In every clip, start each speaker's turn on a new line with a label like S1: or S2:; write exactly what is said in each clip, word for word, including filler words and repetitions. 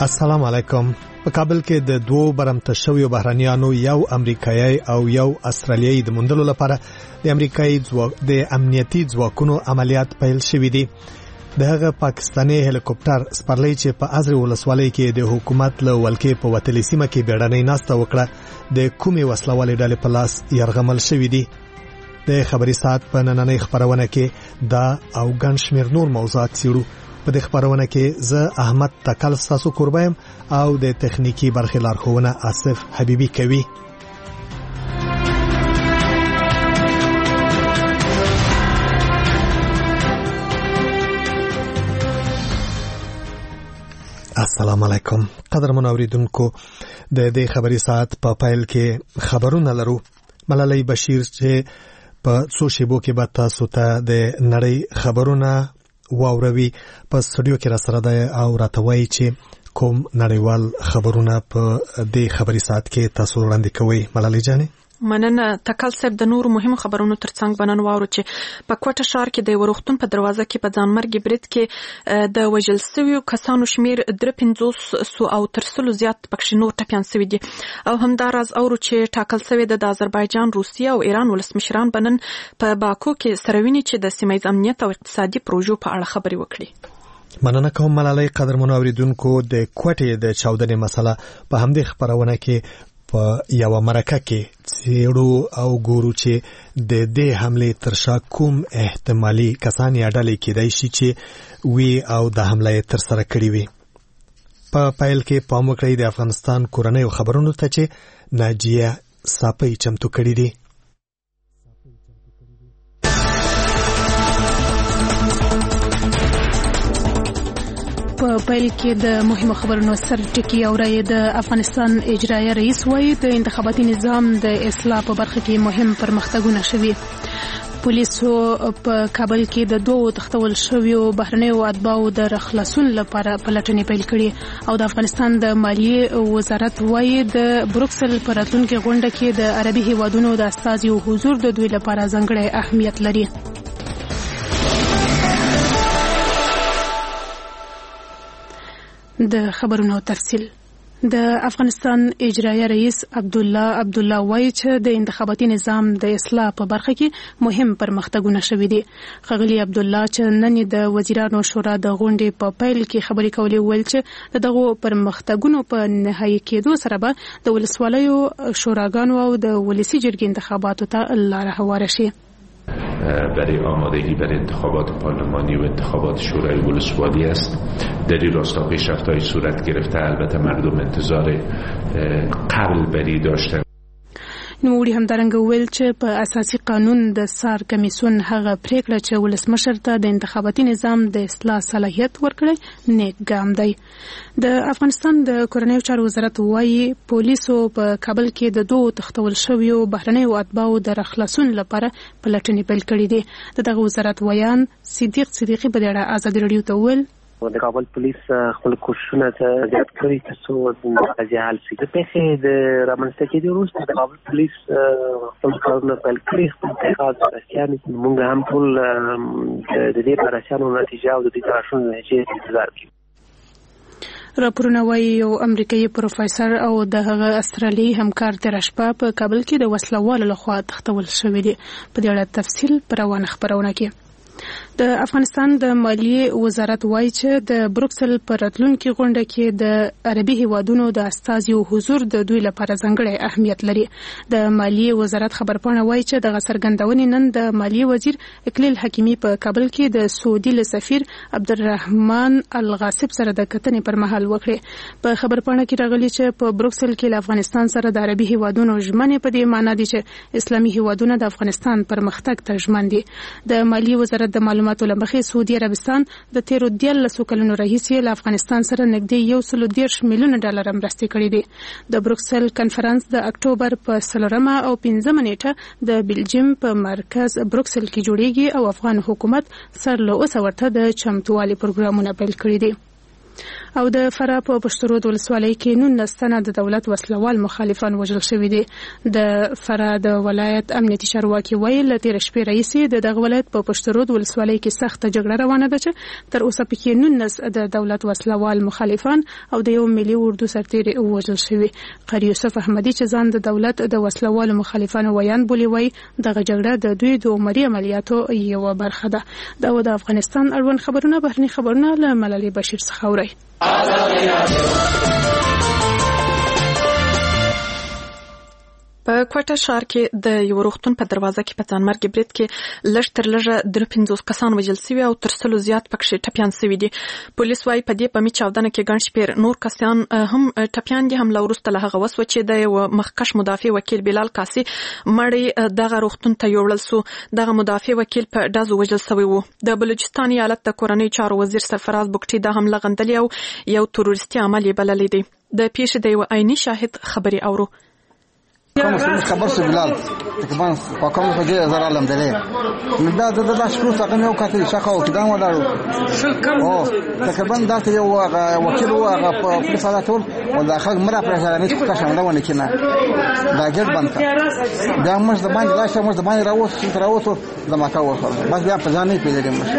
S1: السلام علیکم. په کابل کې د دوو برمته شویو بهرانیانو یو امریکایي او یو استرالیایي د موندلو لپاره د امریکایي ځواک د امنیتي ځواکونو عملیات پیل شوي دي. د هغه پاکستاني هلیکوپټر سپرلی چې په ازرې ولسوالۍ کې د حکومت له ولکې په وتلې سیمه کې بیړنۍ ناسته وکړه د کومې وسلوالې ډلې په لاس یرغمل شوي دي. د خبري ساعت په نننۍ خبرونه کې دا او ګڼ شمېر نور موضوعات څیړو. په دې خبرونه کې زه احمد تکل تاسو قربایم او د تخنیکی برخې لارښوونه آصف حبیبی کوي. السلام علیکم. قدرمن اوریدونکو، د دې خبري ساعت په پایل کې خبرونه لرو. ملالۍ بشیر چې په څو شیبو کې به تاسو ته د نړۍ خبرونه واوروي په سټوډیو کې را سره ده او راته وایي چې کوم نړیوال خبرونه په دې خبري ساعت کې تاسو وړاندې کوئ. ملالۍ جانې،
S2: مننه. تکل صاحب، د نورو مهمو خبرونو ترڅنګ بنن واورو چې په کوټه ښار کې د ورختون په دروازه کې په ځانمرګي برید کې د وژل شویو کسانو شمیر درې پنځوس سو او تر سلو زیات پکښې نور ټپیان شوي دي. او همداراز اورو چې ټاکل شوی د آذربایجان، روسیه او ایران ولسمشران بنن په باکو کې سره ویني چې د سیمه ییز امنیت او اقتصادي پروژو په اړه خبرې وکړي.
S1: مننه کوم ملالۍ. قدرمنو اوریدونکو، د کوټې د چاودنې مسله په همدې خبرونه کې په یو مرکه کې څیړو او ګورو چې د دې حمله تر شا کوم احتمالي کسان یا ډلې کېدای شي چې وی او د حمله تر سره کړی وي. په پایل کې پام وکړئ د افغانستان کورنۍ خبرونو ته چې ناجیه صافی چمتو کړی دي.
S3: په پیل کې د مهمو خبرونو سر ټکی اوري. د افغانستان اجرایي رئیس وايي د انتخاباتي نظام د اصلاح په برخه کې مهم پرمختګونه شوي. پولیسو په کابل کې د دوه تختول شویو بهرنیو اتباعو د خلاصون لپاره پلټنې پیل کړي. او د افغانستان د مالیې وزارت وايي د بروکسل په راتلونکي غونډه کې د عربي هیوادونو د استازیو حضور د دوی لپاره ځانګړی اهمیت لري. د خبرونو تفصیل. د افغانستان اجرایي رئیس عبدالله عبدالله وایي چې د انتخاباتي نظام د اصلاح په برخه کې مهم پرمختګونه شوي دي. ښاغلي عبدالله چې نن د وزیرانو شورا د غونډې په پیل کې خبرې کولې ویل چې د دغو پرمختګونو په نهایي کېدو سره به د ولسوالیو شوراګانو او د ولسي جرګې انتخاباتو ته لاره هواره شي.
S4: برای آمادگی برای انتخابات پارلمانی و انتخابات شورای ولسوالی است. در این راستا پیشرفت‌های صورت گرفته. البته مردم انتظار قبل بری داشتن.
S3: نوموړي همدارنګه ویل چې په اساسي قانون د سار کمیسون هغه پریکړه چې ولسمشر ته د انتخاباتي نظام د اصلاح صلاحیت ورکړي نیک ګام دی. د افغانستان د کورنیو چارو وزارت وايي پولیسو په کابل کې د دوه تختول شویو بهرنیو اتباعو د خلاصون لپاره پلټنې پیل کړې دي. دغه وزارت ویان صدیق صدیقي په اړه آزاد رادیو ته ویل
S5: د کابل پولیس خپل کوششونه زیات کړي ترڅو د قضیه حل شي. د پیښې د رامنځته کېدو وروسته د کابل پولیس خپل کارونه پیل کړي. خپل تحقیقات رسیان موږ هم ټول د دې پراسیانو نتیجه او د دې تراشونو نتیجې انتظار کوي.
S3: راپورونه وايي یو امریکایي پروفیسور او د هغه استرالیایي همکار تېره شپه په کابل کې د وسلوالو لخوا تښتول شوي دي. په دې اړه تفصیل په روانه خبرونه کې. د افغانستان د مالیې وزارت وايي چې د بروکسل په راتلونکي غونډه کې د عربي هیوادونو د استازیو حضور د دوی لپاره ځانګړی اهمیت لري. د مالیې وزارت خبرپاڼه وايي چې دغه څرګندونې نن د مالیې وزیر اقلیل حکیمي په کابل کې د سعودي له سفیر عبدالرحمن الغاصب سره د کتنې پر مهال وکړې. په خبرپاڼه کې راغلي چې په بروکسل کې له افغانستان سره د عربي هیوادونو ژمنې په دې معنی دي چې اسلامي هیوادونه د افغانستان پرمختګ ته ژمن دي. د مالیې وزارت د معلوماتو له مخې سعودي عربستان د تیرو دیارلسو کلونو راهیسې له افغانستان سره نږدې یو سلو دېرش میلیونه ډالر مرستې کړې دي. د بروکسل کنفرانس د اکتوبر په څلورمه او پنځمه نیټه د بلجیم په مرکز بروکسل کې جوړیږي او افغان حکومت سر له اوسه ورته د چمتووالي پروګرامونه پیل کړي دي. او د فراه په پشترود ولسوالۍ کې نولس تنه د دولت وسلوال مخالفان وژل شوي دي. د فراه د ولایت امنیتي چارواکي ویل له تېرې شپې راهیسې د دغه ولایت په پشترود ولسوالۍ کې سخته جګړه روانه ده چې تر اوسه پکې نولس د دولت وسلوال مخالفان او د یو ملي اردو سرتېري وژل شوي. قاری یوسف احمدي چې ځان د دولت د وسلوال مخالفانو ویان بولي وایي دغه جګړه د دوی د عمري عملیاتو یوه برخه ده. دا و د افغانستان اړوند خبرونه. بهرني خبرونه له ملالۍ بشیر څخه اورئ. په کوټه ښار کې د یو روغتون په دروازه کې په ځانمرګي برید کې لږ تر لږه درې پنځوس کسان وژل شوي او تر سلو زیات پکې ټپیان شوي دي. پولیس وايي په دې په می چاودنه کې ګڼ شمېر نور کسان هم ټپیان دي. حمله وروسته له هغه وسوه چې د یو مخکښ مدافع وکیل بلال کاسي مړی دغه روغتون ته یوړل سو. دغه مدافع وکیل په ډزو وژل شوی و. د بلوچستان ایالت د کورنۍ چارو وزیر سرفراز بوکټي د حمله غندلې او یو تروریستي عمل یې بللی دی. د پیښې د یو عیني شاهد خبري اورو.
S6: كم خبر سو بلال تقريبا وكم فجأة زرع لهم دليل من ده ده ده شروط أقل يوم كاتل شقة وكده ولا أوه تقريبا ده يو وكيل هو في فلاتول ولا خلق مرة برجع نيت كشان ده ونكنا ده جد بنتا ده مش ده بان لا شيء مش ده بان راوس راوس ده ما كاوه بس ده بزاني في ده مش.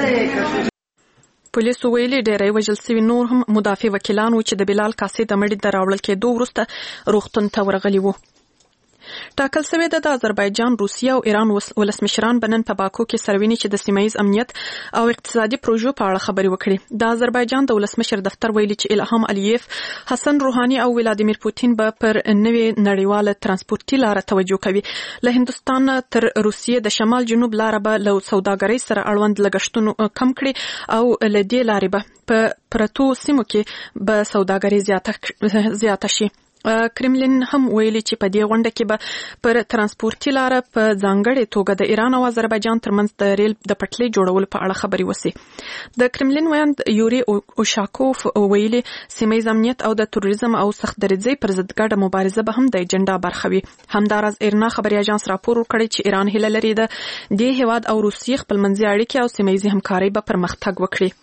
S6: پولیسو ویلي ډېری وژل سوي نور هم مدافع وکیلان و چې د بلال کاسي د مړي د راوړل کېدو وروسته روغتون ته ورغلي وو. ټاکل شوې ده د آذربایجان، روسیه او ایران ولسمشران به نن په باکو کې سره ویني چې د سیمه ییز امنیت او اقتصادي پروژو په اړه خبرې وکړي. د آذربایجان د ولسمشر دفتر ویلي چې الهام الیف، حسن روحاني او ولادیمیر پوتین به پر نوې نړیواله ترانسپورتي لاره توجه کوي. له هندوستان تر روسیې د شمال جنوب لاره به له سوداګرۍ سره اړوند لګښتونه کم کړي او له دې لارې به په پرتو سیمو کې به سوداګرۍ زیاته شي. کرملین هم ویلي چې په دې غونډه کې به پر ترانسپورتي لاره په ځانګړې توګه د ایران او آذربایجان ترمنځ د ریل د پټلۍ جوړولو په اړه خبرې وسي. د کرملین ویاند یوري اوشاکوف ویلي سیمه ییز امنیت او د تروریزم او سخت دریځۍ پر ضد ګډه مبارزه به هم د ایجنډا برخه وي. همداراز ایرنا خبري اژانس راپور ورکړی چې ایران هیله لري د دې هیواد او روسیې خپلمنځي اړیکې او سیمه ییزې همکارۍ به پرمختګ وکړي.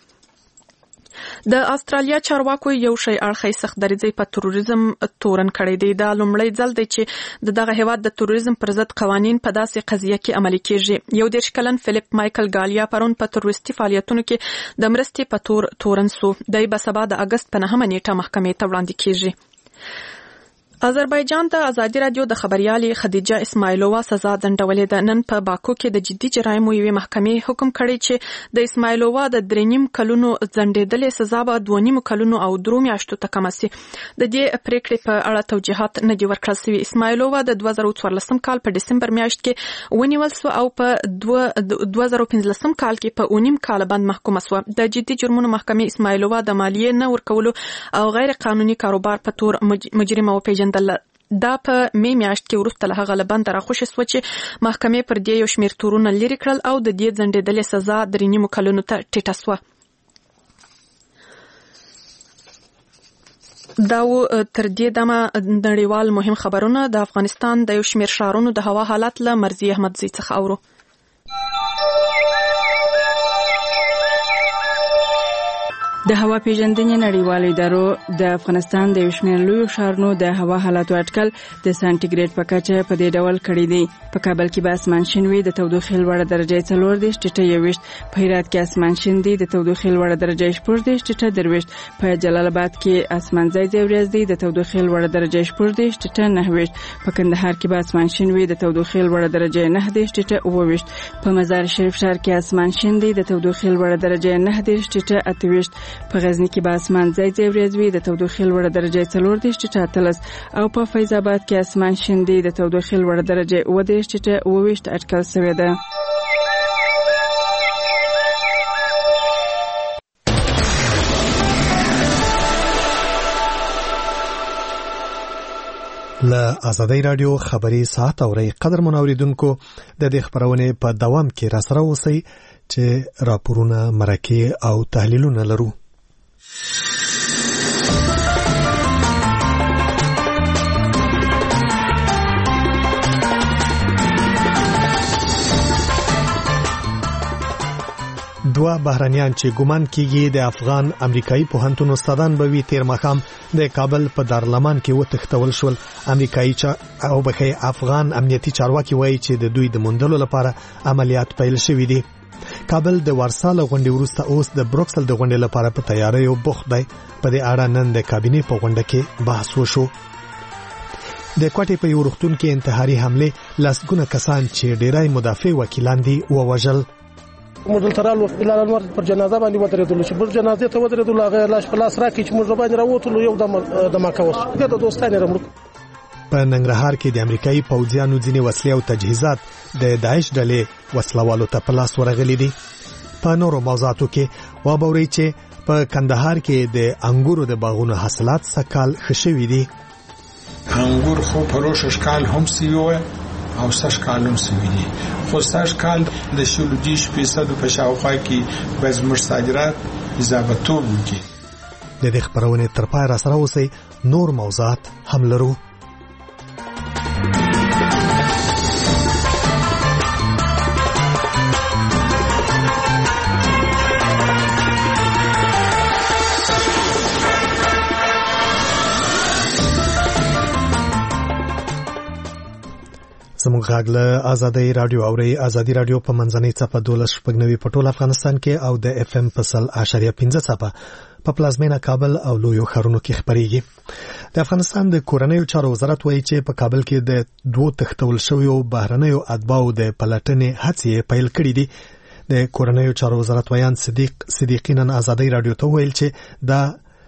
S6: د استرالیا چارواکو یو شی اړخی سخت دریځۍ په تروریزم تورن کړی دی. دا لومړی ځل دی چې د دغه هیواد د تروریزم پر ضد قوانین په داسې قضیه کې عملي کیږي. یو دېرش کلن فلیپ مایکل ګالیا پرون په تروریستي فعالیتونو کې د مرستې په تور تورن سو. دی به سبا د اګست په نهمه نیټه محکمې ته وړاندې کیږي. آذربایجان د ازادي رادیو د خبريالې خدیجه اسماعیلووا سزا ځنډولې ده. نن په باکو کې د جدي جرایمو یوې محکمې حکم کړی چې د اسماعیلووا د درې نیم کلونو ځنډېدلې سزا به دوه نیم کلونو او درو میاشتو ته کمه سي. د دې پریکړې په اړه توجیهات نه دي ورکړل سوي. اسماعیلووا د دوه زره څوارلسم کال په ډسمبر میاشت کې ونیول سو او په دوه زره پنځلسم کال کې په اونیم کال باندې محکومه سو. د جدي جرمونو محکمې اسماعیلووا د مالیې نه ورکولو او غیر قانوني کاروبار په تور مجرمه وپیژندل. دا په می میاشت کې وروسته له هغه لبند راخوشي سو چې محکمې پر دې یو شمېر تورونه لري کړل او د دې ځنډېدلې سزا درې نیمو کلونو ته ټیټه سوه. دا و تر دې دمه نړیوال مهم خبرونه. د افغانستان د یو شمېر ښارونو د هوا حالت له مرضی احمدزي څخه اورو.
S7: د هوا پیژندنې نړیوالو ادارو د افغانستان د یو شمېر لویو ښارونو د هوا حالاتو اټکل د سانټیګریډ په کچه په دې ډول کړی دی. په کابل کې به اسمان شین وي، د تودوخې لوړه درجه څلور دېرش ټیټه یوویشت. په هرات کې اسمان شین دی، د تودوخې لوړه درجه شپږ دېرش ټیټه درویشت. په جلال آباد کې اسمان ځای ځای وریځ دی، د تودوخې لوړه درجه شپږ دېرش ټیټه نهه ویشت. په کندهار کې به اسمان شین وي، د تودوخې لوړه درجه نهه دېرش ټیټه اووه ویشت. په مزار شریف ښار کې اسمان شین دی، د تودوخې لوړه درجه نهه دېرش ټیټه اته ویشت. په غزنی کې به اسمان ځای ځای وریځ وي، د تودوخې لوړه درجه څلور دېرش ټیټه اتلس. او په فیض آباد کې اسمان شین دی، د تودوخې لوړه درجه اووه دېرش ټیټه اووه ویشت اټکل شوې ده.
S1: له ازادي رادیو خبري ساعت اوري قدر منوریدونکو د دې خبرونه په دوام کې را سره اوسئ چې راپورونه مرکه او تحلیلونه لرو. دوه بهرنیان چې ګومان کیږي د افغان امریکایي پوهنتون استادان به وي تیر مخام د کابل په دارالمان کې وتښتول شول. امریکایي او بخي افغان امنیتي چارواکي وایي چې د دوی د موندلو لپاره عملیات پیل شوي دي. کابل د وارساله غونډې وروسته اوس د بروکسل د غونډې لپاره په تیاری او بوخت دی. په دې اړه نن د کابینې په غونډه کې بحث وشو. د کوټې په یو روغتون کې انتحاري حمله لسګونه کسان چې ډیرای مدافع وکیلان دي ووژل.
S8: مدل ترال الى الانوار پر جنازه باندې ودرېدل چې پر جنازه ته ودرېدل هغه لاش په لاس راکې چې موږ باندې راووتل یو د دماکه وس د دوستانه رمړ.
S1: په ننګرهار کې د امریکایي پوځیانو ځینې وسلې او تجهیزات د داعش ډلې وسلوالو ته په لاس ورغلي دي. په نورو موضوعاتو کې وابورئ چې په کندهار کې د انګورو د باغونو حاصلات سکال خشوي دي.
S9: انګور خو پروش اشکال هم سیوه او سش کالم سویدي خو سش کال د شلودیش فیصد په شاوخوا کې بزمر صادرات اضافه توګه
S1: د دې خبرونه تر پای را سره اوسئ. نور موضوعات هم لرو. زموږ غږ له آزادۍ رادیو اوري. آزادۍ رادیو په منځنۍ څپه دولس شپږ نوي په ټول افغانستان کې او د اف ام په سل اشاریه پنځه څپه په پلازمینه کابل او لویو ښارونو کې خبريږي. د افغانستان د کورنیو چارو وزارت وایي چې په کابل کې د دوه تښتول شویو بهرنیو اتباعو د پلټنې هڅې پیل کړې دي. د کورنیو چارو وزارت ویان صدیق صدیقینن آزادۍ رادیو ته ویل چې دا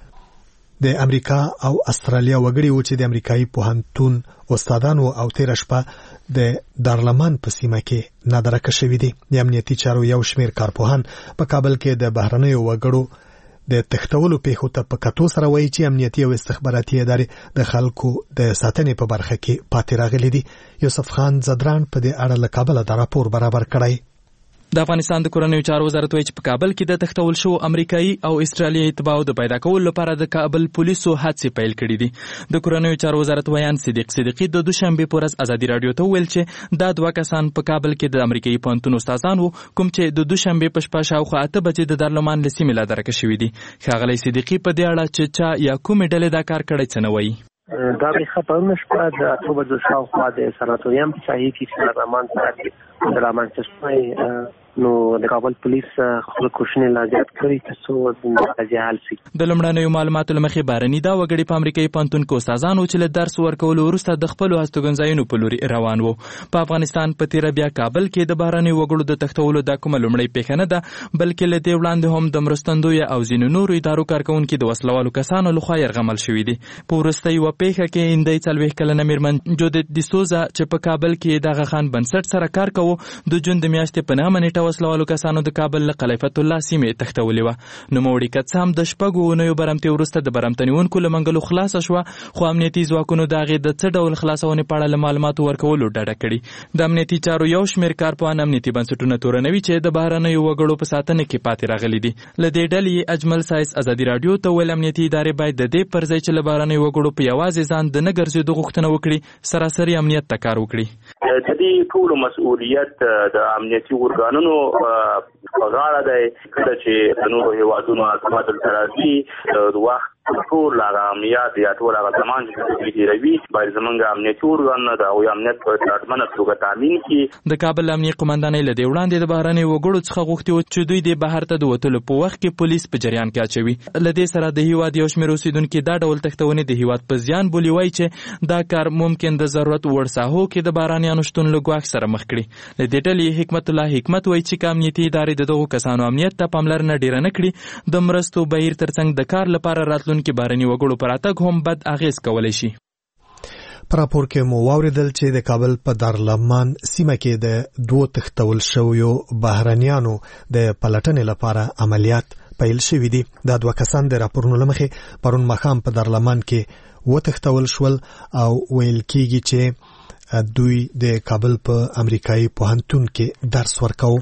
S1: د امریکا او استرالیا وګړي و چې د امریکایي پوهنتون استادانو او تیر شپه د دارالمان په سیمه کې نادرکه شوي دي. د امنیتي چارو یو شمیر کارپوهان په کابل کې د بهرنیو وګړو د تښتولو پیښو ته په کتو سره وایي چې امنیتي او استخباراتي ادارې د خلکو د ساتنې په برخه کې پاتې راغلي دي. یوسف خان زدران په دې اړه له کابل د راپور برابر کړی.
S10: د افغانستان د کورنیو چارو وزارت وایي چې په کابل کې د تښتول شو امریکایي او استرالیایي اتباعو د پیدا کولو لپاره د کابل پولیسو هڅې پیل کړې دي. د کورنیو چارو وزارت ویان صدیق صدیقي د دوشنبه په ورځ آزادي رادیو ته ویل چې دا دوه کسان په کابل کې د امریکایي پوهنتون استادان وو کوم چې د دوشنبه په شپه شاوخوا اته بجې د دارالمان له سیمې لا درکه شوي دي. ښاغلی صدیقي په دې اړه چې چا یا کومې ډلې دا کار کړی څه نه وایي.
S5: دا به خبرونه شپه د اته بجو شاوخوا د سناتوریوم په شاهي کې دارالمان سره دارالمان څخه نو د کابل پولیس خپل کوشنې لا زیات کړي چې څو د حل شي.
S10: د لمړنیو معلوماتو لمخې بارني دا وګړي په امریکایي پوهنتون کې استادانو چې له درس ورکولو وروسته د خپلو هستوګنځایونو په لوري روان وو. په افغانستان په تیره بیا کابل کې د بهرنیو وګړو د تښتولو دا کومه لومړۍ پیښه نه ده بلکې له دې وړاندې هم د مرستندویه او ځینو نورو ادارو کارکوونکي د وسلوالو کسانو لخوا یرغمل شوي دي. په وروستۍ یوه پیښه کې هندۍ څلوېښت کلنه میرمن جودت ډیسوزا چې په کابل کې د اغا خان بنسټ سره کار کوو د جون د میاشتې په نهمه نیټه وسلوالو کسانو د کابل له خلیفت الله سیمې تښتولې وه. نوموړې کڅه هم د شپږو اونیو برمتې وروسته د برمتنیونکو له منګلو خلاصه شوه خو امنیتي ځواکونو د هغې د څه ډول خلاصونې په اړه له معلوماتو ورکولو ډډه کړې. د امنیتي چارو یو شمېر کارپوهان امنیتي بنسټونه تورنوي چې د بهرنیو وګړو په ساتنه کې پاتې راغلي دي. له دې ډلې اجمل سایس آزادي رادیو ته ویل امنیتي ادارې باید د دې پر ځای چې له بهرنیو وګړو په یوازې ځان د نه ګرځېدو غوښتنه وکړي سراسري امنیت ته کار وکړي.
S11: د دې ټولو مسؤلیت د امنیتي ارګانونو په غاړه دی. کله چې د نورو هیوادونو حکومت دلته راځي د وخت ټول هغه امنیت یا ټول هغه زمان چې دوی تېروي باید زموږ امنیتي ارګانونه د هغوی امنیت په ډاډمنه توګه تامین کړي.
S10: د کابل امنیې قمندانۍ له دې وړاندې د بهرنیو وګړو څخه غوښتي وو چې دوی د بهر ته د وتلو په وخت کې پولیس په جریان کې اچوي. له دې سره د هیواد یو شمېر اوسېدونکي دا ډول تښتونې د هیواد په زیان بولي وایي چې دا کار ممکن د ضرورت وړ ساحو کې د بهرنیانو شتون له ګواښ سره مخ کړي. له دې ډلې حکمت الله حکمت وایي چې که امنیتي ادارې د دغو کسانو امنیت ته پاملرنه ډېره نه کړي د مرستو بهیر ترڅنګ د کار لپاره راتلونکي بهرني وګړو پر اتګ هم بد اغیز کولی شي.
S1: په راپور کې مو واوریدل چې د کابل په دارالمان سیمه کې د دوه تښتول شویو بهرنیانو د پلټنې لپاره عملیات پیل شوي دي. دا دوه کسان د راپورونو له مخې پرون ماښام په دارالمان کې وتښتول شول او ویل کېږي چې دوی د کابل په امریکایي پوهنتون کې درس ورکاو.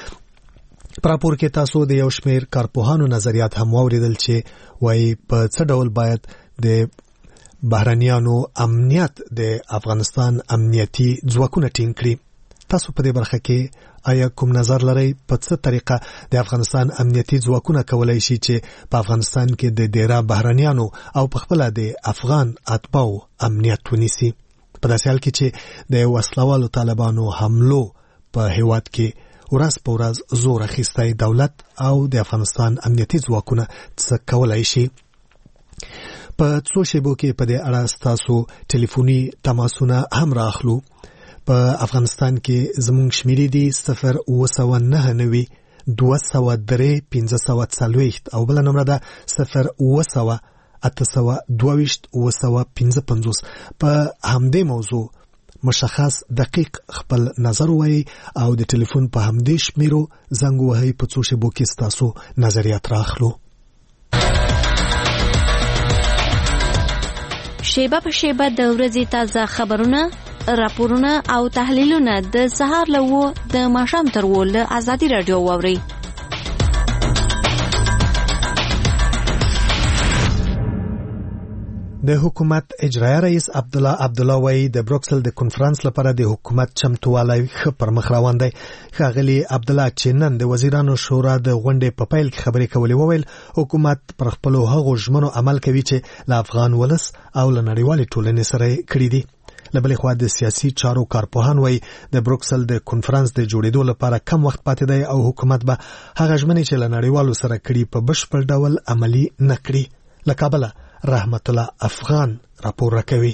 S1: په راپور کې تاسو د یو شمېر کارپوهانو نظریات هم واوریدل چې وایي په څه ډول باید د بهرنیانو امنیت د افغانستان امنیتي ځواکونه ټینګ کړي. تاسو په دې برخه کې آیا کوم نظر لري په څه طریقه د افغانستان امنیتي ځواکونه کولای شي چې په افغانستان کې د ډیرا بهرانيانو او په خپل د افغان اتباو امنیت ونیسي په داسې حال کې چې د وسلوالو طالبانو حملو په هیواد کې ورځ په ورځ زور اخیستی دولت او د افغانستان امنیتي ځواکونه څه کولای شي په څو شیبو کې په دې اړه ستاسو ټلیفوني تماسونه هم راخلو په افغانستان کې زموږ شمیرې دي صفر اوه سوه نهه نوي دوه سوه درې پنځه سوه څلوېښت او بله نمره ده صفر اوه سوه اته سوه دوه ویشت اوه سوه پنځه پنځوس په همدې موضوع مشخص دقیق خپل نظر وایي او د ټلیفون په همدې شمیرو زنګ وهئ په څو شیبو کې ستاسو نظریات راخلو.
S12: شیبه په شیبه د ورځې تازه خبرونه، راپورونه او تحلیلونه د سهار له اوه د ماښام تر اوه له ازادي راډیو واورئ.
S1: د حکومت اجرایي رئیس عبدالله عبدالله وایي د بروکسل د کنفرانس لپاره د حکومت چمتووالی ښه پر مخ روان دی. ښاغلي عبدالله چې نن د وزیرانو شورا د غونډې په پیل کې خبرې کولې وویل حکومت پر خپلو هغو ژمنو عمل کوي چې له افغان ولس او له نړیوالې ټولنې سره کړي دي. له بلې خوا د سیاسي چارو کارپوهان وایي د بروکسل د کنفرانس د جوړېدو لپاره کم وخت پاتې دی او حکومت به هغه ژمنې چې له نړیوالو سره کړي په بشپړ ډول عملي نه کړي. له کابله رحمت الله افغان راپور راکوي.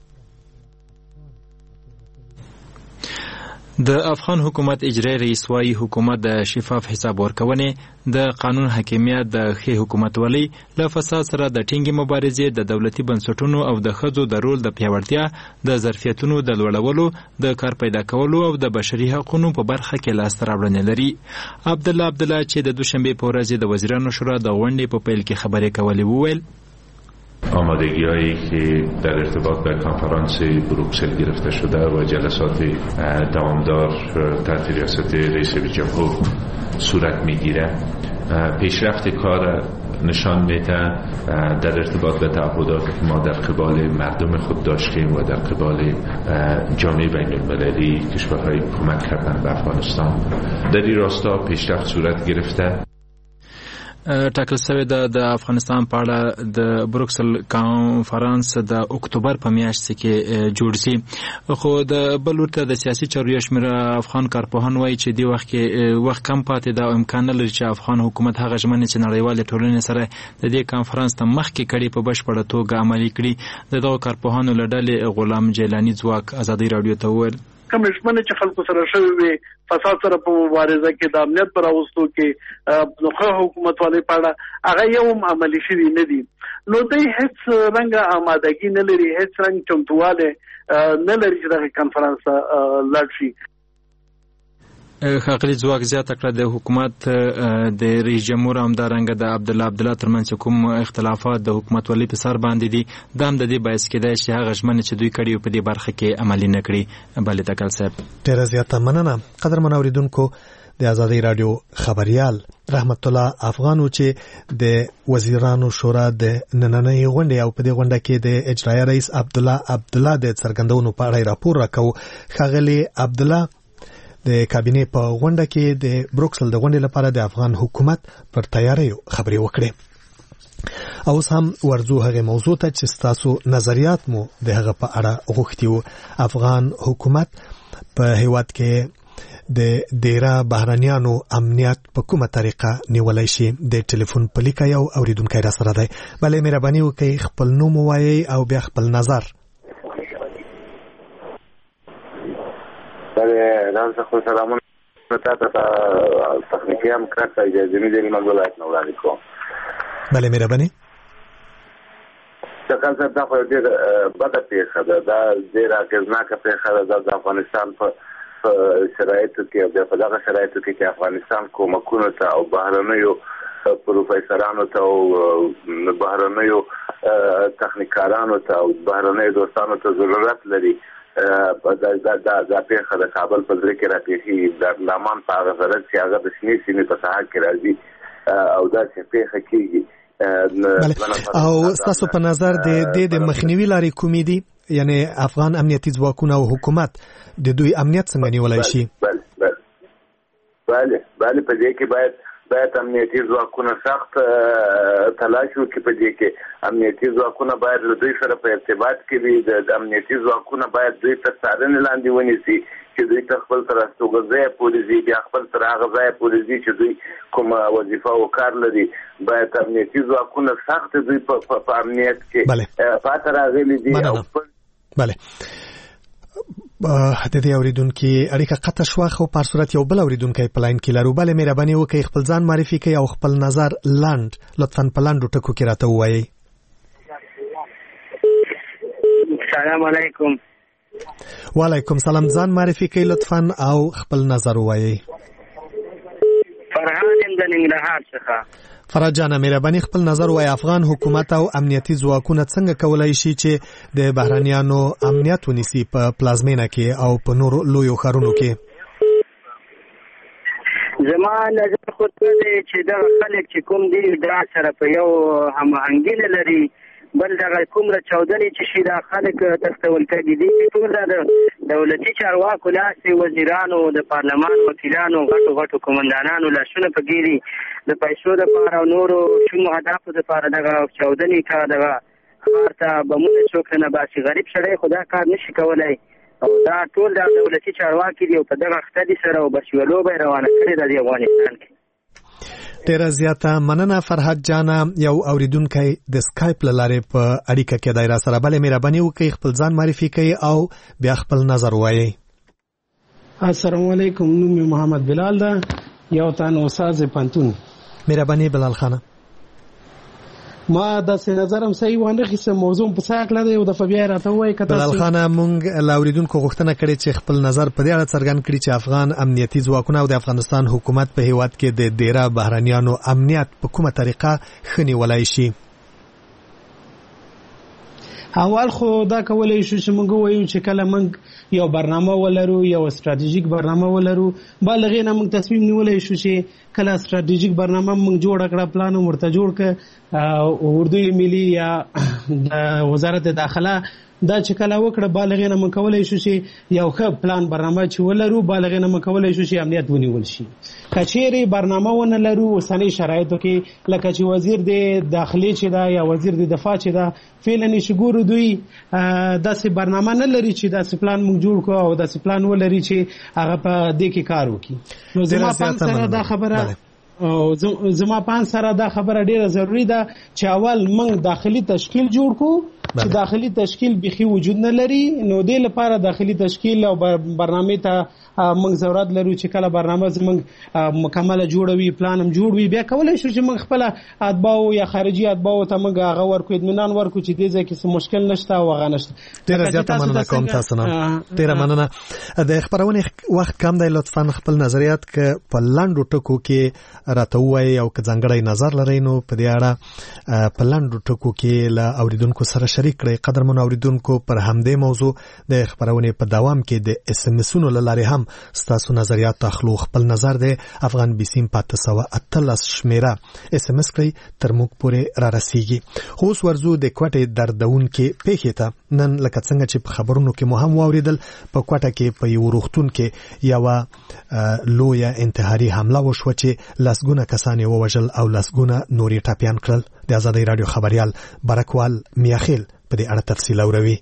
S10: د افغان حکومت اجرایي رئیس وايي حکومت د شفاف حساب ورکونې، د قانون حاکمیت، د ښې حکومتولۍ، له فساد سره د ټینګې مبارزې، د دولتي بنسټونو او د ښځو د رول د پیاوړتیا، د ظرفیتونو د لوړولو، د کار پیدا کولو او د بشري حقوقو په برخه کې لاسته راوړنې لري. عبدالله عبدالله چې د دوشنبې په ورځ د وزیرانو شورا د غونډې په پیل کې خبرې کولې وویل
S4: آمادگی هایی که در ارتباط به کنفرانس بروکسل گرفته شده و جلسات دوامدار تحت ریاست رئیس جمهور صورت میگیره پیشرفت کار نشان میده در ارتباط به تعهداتی که ما در قبال مردم خود داشتیم و در قبال جامعه بین المللی کشورهای کمک کردن به افغانستان در این راستا پیشرفت صورت گرفته.
S10: ټاکل شوی ده د افغانستان په اړه د بروکسل کانفرانس د اکتوبر په میاشت کې جوړ شي، خو د بل ورته د سیاسي چارو یو شمېر افغان کارپوهان وایي چې دې وخت کې وخت کم پاتې ده او امکان نه لري چې افغان حکومت هغه ژمنې چې نړیوالې ټولنې سره د دې کانفرانس ته مخکې کړي په بشپړه توګه عملي کړي. د دغو کارپوهانو له ډلې غلام جیلاني ځواک ازادي راډیو ته وویل
S13: کوم ژمنې چې خلکو سره شوې وي فساد سره په مبارزه کې د امنیت پر راوستو کې نوخه حکومتوالۍ په اړه هغه یو عملي شوي نه دي، نو دوی هیڅ رنګه آمادګي نه لري، هیڅ رنګ چمتووالی نه لري چې دغه کنفرانس لاړ شي.
S10: ښاغلي ځواک زیاته کړه د حکومت د رئیس جمهور همدارنګه د عبدالله عبدالله ترمنځ کوم اختلافات د حکومتولۍ په سر باندې دي دا هم د دې باعث کېدای چې هغه ژمنې چې دوی کړي په دې برخه کې عملي نه کړي. بلې تکل صاحب
S1: ډېره زیاته مننه. قدرمن اورېدونکو د ازادۍ راډیو خبریال رحمت الله افغان چې د وزیرانو شورا د نننۍ غونډې او په دې غونډه کې د اجرایي رئیس عبدالله عبدالله د څرګندونو په اړه راپور راکاو. ښاغلي عبدالله د کابینې په غونډه کې د بروکسل د غونډې لپاره د افغان حکومت پر تیاریو خبرې وکړې. اوس هم ورځو هغه موضوع ته چې ستاسو نظریات مو د هغه په اړه غوښتي وو. افغان حکومت په هیواد کې د ډیرا بهرانيانو امنیت په کومه طریقه نیولای شي؟ د ټلیفون په لیکه یو اوریدونکی را سره دی. بلې مهرباني وکړئ خپل نوم ووایئ او بیا خپل نظر.
S11: بله دانسه خود سلامون تا تا تخنیکی هم کرد تا اجازه می داریم من ولایت نورالی کن.
S1: بله مهربانی.
S11: دقیقا صاحب دا خو دیر بده پیخه ده، دا دیر اغیزناکه پیخه ده د افغانستان په شرایطو کې او په دغه شرایطو کې چې افغانستان کومکونو ته او بهرنیو پروفیسورانو ته او بهرنیو تخنیکارانو ته او بهرنیو دوستانو ته ضرورت لري. دا دا دا پیخه د کابل په ځای کې راپیخي د لمان په هغه ضرورت چې هغه د شنې سیمې په ساحه کې راځي او دا چې پیخه کېږي.
S1: او ستاسو په نظر د دې د مخنیوي لارې کومې دي؟ یعنی افغان امنیتي ځواکونه او حکومت د دوی امنیت څنګه نیولای شي؟
S11: بله بله په دې کې باید باید امنیتي ځواکونه سخت تلاش وکړي. په دې کې امنیتي ځواکونه باید له دوی سره په ارتباط کې وي. د امنیتي ځواکونه باید دوی تر څارنې لاندې ونیسي چې دوی ته خپل تر استوګنځایه پورې ځي، بیا خپل تر هغه ځایه پورې ځي چې دوی کومه وظیفه او کار لري. باید امنیتي ځواکونه سخت دوی په امنیت کې پاتې راغلي دي.
S1: بله د دې اوریدونکو اړیکه قطع شوه، خو په صورت یو بل اوریدونکو په لاین کې لرو. بله مهرباني وکړئ خپل ځان معرفي کړئ او خپل نظر لاند لطفاً په لاندو ټکو کې راته ووایئ.
S14: السلام علیکم.
S1: وعلیکم سلام. ځان معرفي کړئ لطفاً او خپل نظر ووایئ.
S14: فرهاد ام د ننګرهار څخه.
S1: فرهاد جان مهرباني خپل نظر وای. افغان حکومت او امنیتي ځواکونه څنګه کولای شي چې د بهرانيانو امنیت ونیسي په پلازمینه کې او په نورو لویو ښارونو کې؟
S14: زما نظر خو ته چې دا خلک چې کوم دي دا سره په یو هماهنګي لري، بل دغه کومره چودنې چې شي دا خلک تختول کېږي دي ټول د دولتي چارواکو لاسې وزیرانو د پارلمان وکیلانو غټو غټو قومندانانو لاسونه په ګیري د پیسو دپاره او نورو شومو اهدافو دپاره دغه چودنې کا دغه ښار ته بمونه څوک نه باسي. غریب سړی خو دا کار نشي کولی او دا ټول د دولتي چارواکي دي او په دغه اختدي سره او بس یوه لوبه یې روانه کړې ده د افغانستان کې.
S1: ډیره زیاته مننه فرهاد جان. یو اوریدونکی د سکایپ له لارې په اړیکه کې دی را سره. بله مهرباني وکړئ خپل ځان معرفي کړئ او بیا خپل نظر ووایئ.
S15: السلام علیکم. نوم مې محمد بلال ده، یو تن استاد پانتون.
S1: مهرباني بلال خانه.
S15: ما د سې نظرم صحیح وانه خسته موضوع په څاک لري او د فبیا راته وای کته.
S1: بلال خانه مونږ لاوریدونکو غوښتنه کړې چې خپل نظر په دې اړه څرګند کړي چې افغان امنیتي ځواکونه او د افغانستان حکومت په هیواد کې د ډیره بهرانيانو امنیت په کومه طریقه خني ولای شي.
S15: اول خو دا کولای شو چې موږ وایو چې کله موږ یو برنامه ولرو، یو استراتیژیک برنامه ولرو، بالغې نه موږ تصمیم نیولای شو چې کله استراتیژیک برنامه موږ جوړ کړه، پلان ورته جوړ کړه، اردوی ملي یا د وزارت داخله دا چې کله وکړه بالغې نه موږ کولای شو چې یو ښه پلان برنامه چې ولرو، بالغې نه موږ کولای شو چې امنیت ونیول شي. که چیرې برنامه ونه لرو اوسنۍ شرایطو کې لکه چې وزیر د داخلي چې دا یا وزیر د دفاع چې دا فعلا چې ګورو دوی داسې برنامه نه لري چې داسې پلان موږ جوړ کړو او داسې پلان ولري چې هغه په دې کې کار وکړي. نو زما په سره دا خبره او زما پان سره دا خبره ډیره ضروری ده چې اول موږ داخلي تشکیل جوړ کو چې داخلي تشکیل بيخي وجود نه لري. نو دې لپاره داخلي تشکیل او برنامه ته موږ ضرورت لرو چې کله برنامه زموږ مکمله جوړوي، پلان هم جوړوي، بیا کولای شو چې موږ خپل اتباو یا خارجي اتباو ته موږ هغه ورکو اطمینان ورکو چې دې ځکه څه مشکل نشته او هغه نشته.
S1: ډیره زیاته مننه کوم تاسو نه. ډیره مننه. د خبرونه وخت کم دی، لطفا خپل نظریات ک په لاندو ټکو کې راته وایي او که ځانګړی نظر لرئ نو په دې اړه په لاندو ټکو کې له اوریدونکو سره شریک کړئ. قدرمن اوریدونکو پر همدې موضوع د خبرونه په دوام کې د اس ام اسونو له لارې هم ستاسو نظریات اخلو. خپل نظر د افغان بیسیم پاته سوا اتلس شمیره اس ام اس کړئ تر موږ پورې را رسیږي. خو اوس ورزو د کوټې دردونکې پیښې ته. نن لکه څنګه چې په خبرونو کې مو هم واوریدل په کوټه کې په یو روغتون کې یو لویه انتحاري حمله وشوه چې لسګونه کسان یې ووژل او لسګونه نورې ټاپیان کړل. د آزادۍ راډیو خبریال برکوال میاخیل په دې اړه تفصیل اوروي.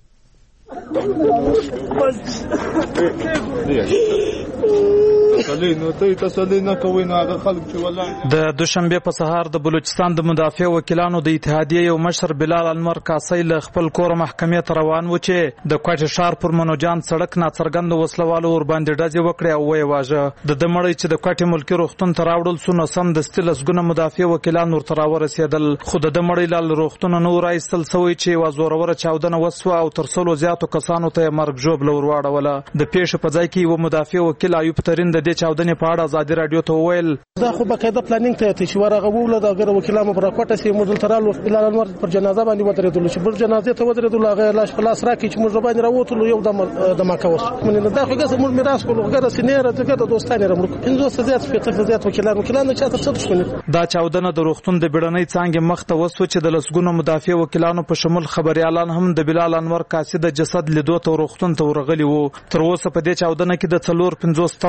S16: د دوشنبه په سهار د بلوچستان د مدافع وکیلانو د اتحادیه یو مشر بلال انور کاسي له خپل کور محکمې ته روان و چې د کوټې ښار پر منوجان سړک ناڅرګند وسلوالو ور باندې ډزې وکړې او ویې واژه. د ده مړی چې د کوټې ملکي روغتون ته راوړل سو نو سمدستي لسګونه مدافع وکیلان ورته راورسېدل، خو د ده مړی لا له روغتونه نه و راایستل سوی چې یوه زوروره چاودنه وسوه او تر سلو زیاتو کسانو ته یې مرګ ژوبله ور واړوله. د پیښې په ځای کې یوه مدافع وکیل ایوب ترین د دې چاودنې په اړه ازادي راډیو ته وویل
S8: دا خو باقاعده پلانینګ ته چې ورغه ووله د هغه وکیلانو پر کوټه سي موږ ترالو بلال انور پر جنازه باندې ودرېدل چې پر جنازه ته ودرېدل هغه لاش په لاس راکې چې موږ باندې راووتلو یو د د ماکوس من دا خو ګس موږ میراث کولو هغه سینېره دغه د دوستانه رمړو انځو سزات په زیات وکیلان وکیلان چې تاسو څه شونه.
S16: دا چاودنه د روغتون د بیړنۍ څانګې مخ ته وسو چې د لسګونو مدافع وکیلانو په شمول خبريالان هم د بلال انور کاسي د جسد لیدو ته روغتون ته ورغلي وو. تر اوسه په دې چاودنه کې د څلور پنځوس تنو د وژل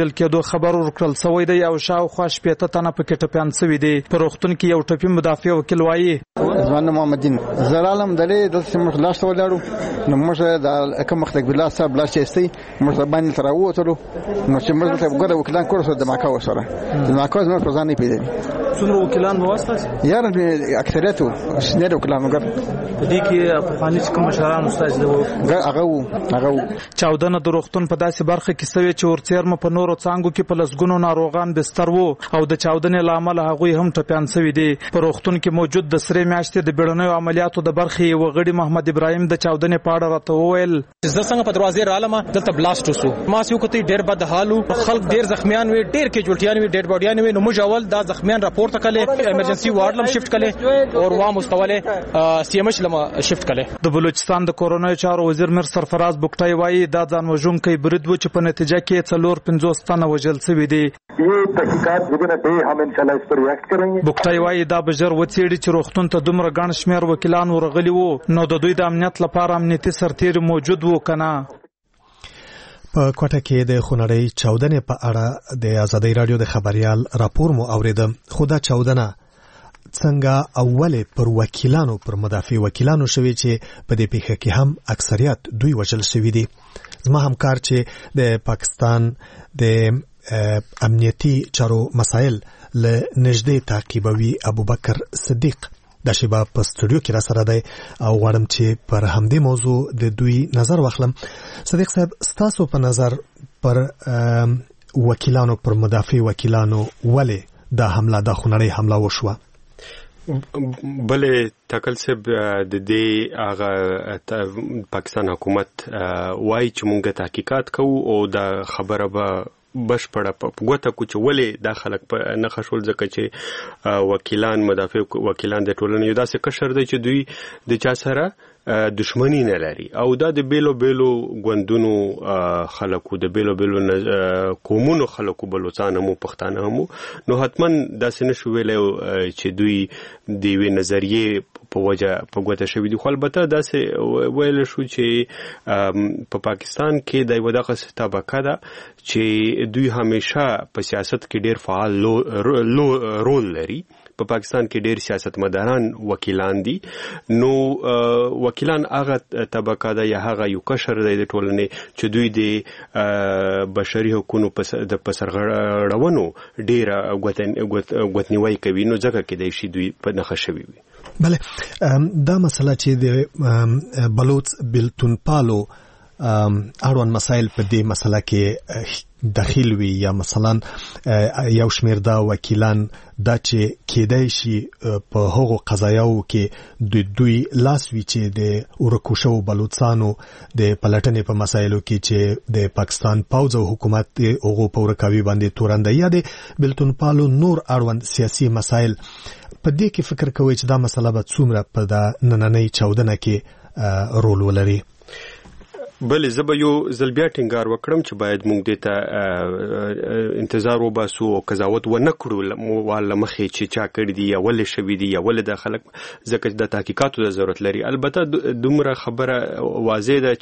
S16: وژل کېدو خبر ورکړل شوی دی او شاوخوا شپېته تنه پکې ټپیان شوي دي. په روغتون کې یو ټپي مدافع وکیل وایي
S6: زمان محمد دین زرالم درې د سیمه لاس ته ولاړو نو موږ د کوم مختګ بالله صاحب لاس چېستي موږ باندې تر ووتلو نو چې موږ ته وګورو وکیلان کور سره د ماکاو سره د ماکاو زموږ په ځان نه پیژني.
S16: څومره وکیلان به واسطه
S6: یار اکثریت شنه وکیلان وګور
S16: په دې کې په خاني کوم مشران استاد دی
S6: هغه هغه
S16: چاودنه د روغتون په داسې برخه کې سوي چې ورڅېرمه په نورو څانګو کې په لسګونو ناروغان بستر وو او د چاودنې له امله هغوی هم ټپیان شوي دي. په روغتون کې موجود د سرې میاشتې د بیړنیو عملیاتو د برخې یو غړي محمد ابراهیم د چاودنې په اړه راته وویل
S17: زه څنګه په دروازې رالم دلته بلاست وسو ما سيو کوتي ډېر بد حالو خلک ډېر زخمیان وي ډېر کې جوړتيان وي ډېر باډيان وي نو موږ اول دا زخمیان راپورته کړل ایمرجنسي وارډ لم شفت کړل او وا مستوله سی ام ایچ لم شفت کړل.
S16: د بلوچستان د کورونای چارو وزیر میر سرفراز بوکټای وایي دا ځان وژونکی برید و چې په نتیجه کې څلور پنځوس تنه وژل شوي دي. بوکټای وایي دا به ژر وڅېړي چې روغتون ته دومره ګڼ شمېر وکیلان ورغلي وو نو د دوی د امنیت لپاره امنیتي سرتیري موجود وو که نه.
S1: په کوټه کې د خونړۍ چاودنې په اړه د ازادۍ راډیو د خبريال راپور مو اوریده. خو دا چاودنه څنګه اوله پر وکیلانو پر مدافع وکیلانو شوي چې په دې پیښه کې هم اکثریت دوی وژل شوي دي. زما همکار چې د پاکستان د امنیتي چارو مسایل له نږدې تعقیبوي ابوبکر صدیق د شیبا په سټوډیو کې را سره دی او غواړم چې پر همدې موضوع د دوی نظر واخلم. صدیق صاحب ستاسو په نظر پر وکیلانو پر مدافع وکیلانو ولې دا حمله دا خونړۍ حمله وشوه؟
S18: بلې ټاکل صاحب د دې هغه پاکستان حکومت وایي چې مونږ تحقیقات کوو او دا خبره به بشپړه په ګوته کو چې ولې دا خلک په نه خښول ځکه چې وکیلان مدافع وکیلان د ټولنې یو داسې قشر دی چې دوی د چا سره دشمنی نه لري او دا د بیلو بیلو ګوندونو خلکو د بیلو بیلو قومونو خلکو بلوچستان هم پښتانه هم نو حتما داسې نشو ویلی چې دوی د یوې نظریې په وجه په ګوته شوي دي. خو البته داسې ویلی شو چې په پاکستان کې د یوه دغسې طبقه ده چې دوی همیشه په سیاست کې ډېر فعال رول لري. په پاکستان کې ډېر سیاستمداران وکیلان دي نو وکیلان هغه طبقه ده یا هغه یو قشر دی د ټولنې چې دوی د بشري حقوقو په سرغړونو ډېره ګوتنیوي کوي نو ځکه کېدای شي دوی په نښه شوي وي.
S1: بله دا مسله چې د بلوچ بلتون پالو اړوند مسایل په دې مسله کې داخل وي یا مثلا یو شمیر دا وکیلان دا چې کېدای شي په هغو قضایاو کې د دوی لاس وي چې د ورکوشو بلوچستانو د پلټنې په مسایلو کې چې د پاکستان پوځ او حکومت هغو په ورکاوي باندې تورنده یا د بلتون پالو نور اړوند سیاسي مسایل په دې کې فکر کوي چې دا مسله به څومره په دا نننۍ چاودنه کې رول ولري؟
S18: بلې زه به یو ځل بیا ټینګار وکړم چې باید موږ دې ته انتظار وباسو او قضاوت ونه کړو واله مخې چې چا کړي دي یا ولې شوي دي یا ولې دا خلک ځکه چې د تحقیقاتو د ضرورت لري. البته دومره خبره واضح ده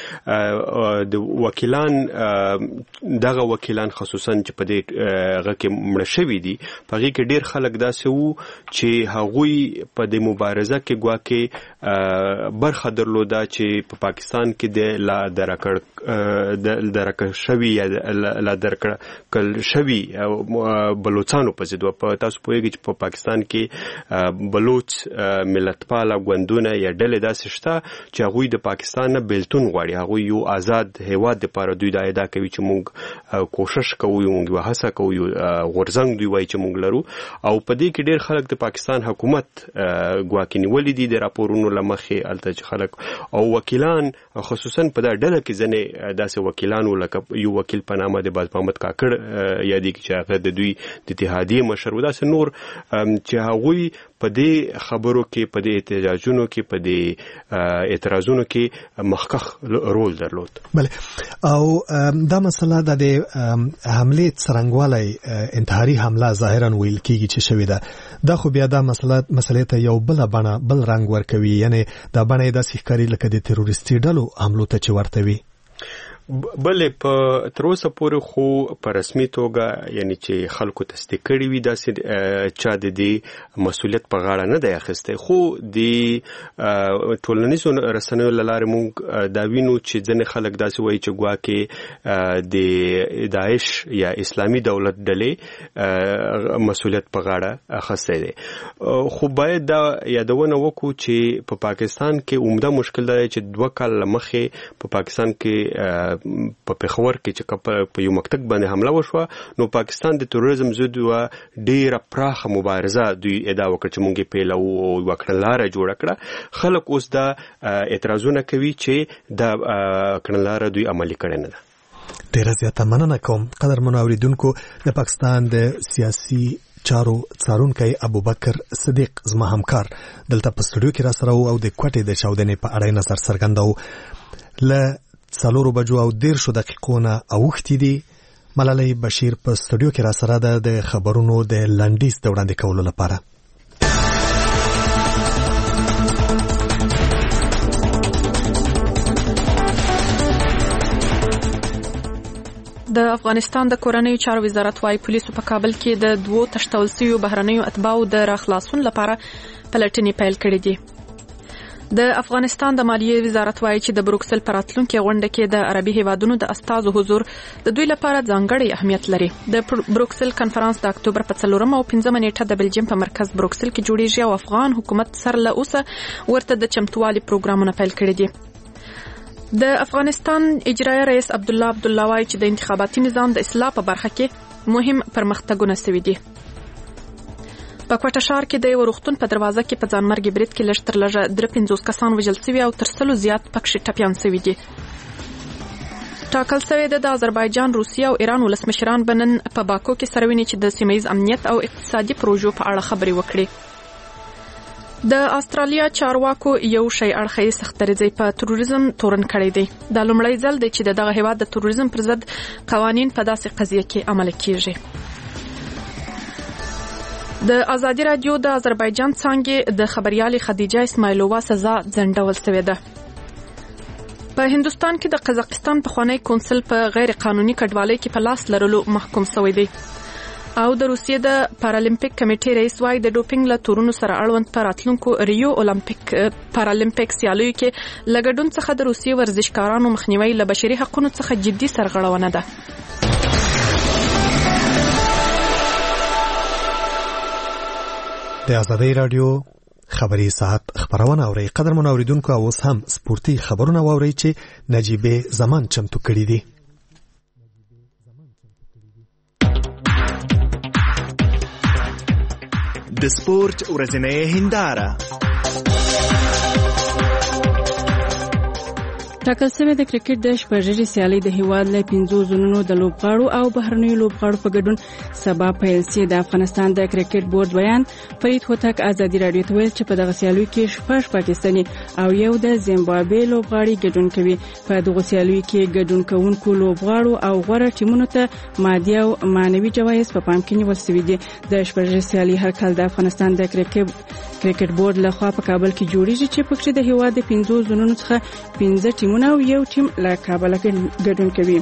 S18: چې د وکیلان دغه وکیلان خصوصا چې په دې هغه کې مړه شوي دي په هغې کې ډېر خلک داسې وو چې هغوی په دې مبارزه کې ګواکې برخه درلوده چې په پاکستان کې د لا درکړ د درکړ شوی یا لا درکړ شوی بلوچستانو په ضد په تاسو پوهیږئ چې په پاکستان کې بلوچ ملتپاله ګوندونه یا ډلې داسې شته چې هغوی د پاکستان نه بیلتون غواړي. هغوی یو آزاد هیواد دپاره دوی دا ادعا کوي چې موږ کوشش کوو موږ یوه هڅه کوو یو غورځنګ دوی وایي چې موږ لرو او په دې کې ډېر خلک د پاکستان حکومت ګواکې نیولي دي د راپورونو له مخې هلته چې خلک او وکیلان خصوصا په دا ډله کې ځنې داسې وکیلانو لکه یو وکیل په نامه د باز محمد کاکړ یادېږي چې هغه د دوی د اتحادیې مشر و داسې نور چې هغوی په دې خبرو کې په دې احتجاجونو کې په دې اعتراضونو کې مخکښ رول درلود.
S1: بله او دا مسله د حملې څرنګوالی انتحاري حمله ظاهرا ویل کېږي چې شوې ده دا خو بیا دا مسله مسلې ته یو بله بڼه بل رنګ ورکوي یعنی دا بڼه یې داسې ښکاري لکه د تروریستي ډلو حملو ته چې ورته وي.
S18: بلې په تر اوسه پورې خو په رسمي توګه یعنی چې خلکو تصدیق کړي وي داسې چا د دې مسؤلیت په غاړه نه دی اخیستی، خو د ټولنیزو رسنیو له لارې موږ دا وینو چې ځینې خلک داسې وایي چې ګواکې د داعش یا اسلامي دولت ډلې مسؤلیت په غاړه اخیستی دی. خو باید دا یادونه وکړو چې په پاکستان کې عمده مشکل دی چې دوه کال مخکې په پاکستان کې په پېښور کې چې په یو مکتب باندې حمله وشوه، نو پاکستان د تروریزم ضد ډیره پراخه مبارزه دوی ادعا وکړه چې موږ یې پیلوو او یوه کړنلاره جوړه کړه. خلک اوس دا اعتراضونه کوي چې دا کړنلاره دوی عملي کړې نه ده.
S1: ډیره زیاته مننه کوم قدرمنو اورېدونکو. د پاکستان د سیاسي چارو څارونکی ابوبکر صدیق زما همکار دلته په سټوډیو کې را سره او د کوټې د چاودنې په اړه نظر څرګنداو. له څلورو بجو او دیرشو دقیقو نه اوښتې دي. ملالۍ بشیر په سټوډیو کې را سره ده د خبرونو د لنډیز د وړاندې کولو لپاره.
S2: د افغانستان د کورنیو چارو وزارت وايي پولیسو په کابل کې د دوو تښتول شویو بهرنیو اتباعو د راخلاصون لپاره پلټنې پیل کړې دي. د افغانستان د مالیې وزارت وايي چې د بروکسل پر راتلونکي غونډه کې د عربي هیوادونو د استازو حضور د دوی لپاره ځانګړی اهمیت لري. د بروکسل کنفرانس د اکتوبر په څلورمه او پنځمه نیټه د بلجیم په مرکز بروکسل کې جوړیږي او افغان حکومت سره له اوسه ورته د چمتووالي پروګرامونه پیل کړي دي. د افغانستان اجرایي رئیس عبدالله عبدالله وايي چې د انتخاباتي نظام د اصلاح په برخه کې مهم پرمختګونه شوي دي. په کوټه ښار کې د یو روغتون په دروازه کې په ځانمرګي برید کې لږ تر لږه درې پنځوس کسان وژل شوي او تر سلو زیات پکښې ټپیان شوي دي. ټاکل شوی ده د آذربایجان، روسیه او ایران ولسمشران به نن په باکو کې سره ویني چې د سیمه ییز امنیت او اقتصادي پروژو په اړه خبرې وکړي. د استرالیا چارواکو یو شی اړخیز سختدریځي په تروریزم تورن کړی دی. دا لومړی ځل دی چې دغه هیواد د تروریزم پر ضد قوانین په داسې قضیه کې عملي کیږي. د ازادي رادیو د آذربایجان څانګې د خبريالي خدیجه اسماعیلووا سزا ځنډول شوې ده. په هندستان کې د قزاقستان پخوانی کونسل په غیر قانوني کډوالۍ کې په لاس لرلو محکوم شوی دی. او د روسیې د پارالمپیک کمیټې رئیس وايي د ډوپینګ له تورونو سره اړوند په راتلونکو ریو اولمپیک پارالمپیک سیالیو کې له ګډون څخه د روسیې ورزشکارانو مخنیوي له بشري حقوقو څخه جدي سرغړونه ده.
S1: د ازادي رادیو خبري ساعت خبرونه اوري. قدرمن اوریدونکو اوس هم سپورتي خبرونه واوري چې نجيبه زمان چمتو کړی دي.
S19: د سپورت ورځنۍ هنداره.
S7: ټاکل شوی د کرکټ د شپږري سیالي د هیواد له پنځو زونونو د لوبغاړو او بهرنیو لوبغاړو په ګډون سبا پیل شي. د افغانستان د کرکټ بورډ بیان فرید هوتک ازادي رادیو ته ویل چې په دغه سیالیو کې شپږ پاکستاني او یو د زیمبابوې لوبغاړي ګډون کوي. په دغه سیالیو کې ګډون کوونکو لوبغاړو او غوړه ټیمونو ته مادي او مانوي جوایز په پام کې نیول شوي دي. د شپږري سیالي هر کال د افغانستان د کرکټ کرکټ بورډ له خوا په کابل کې جوړیږي چې پکې د هیواد د پنځو زونونو څخه پنځه ټیمونه او یو ټیم له کابل کې ګډون کوي.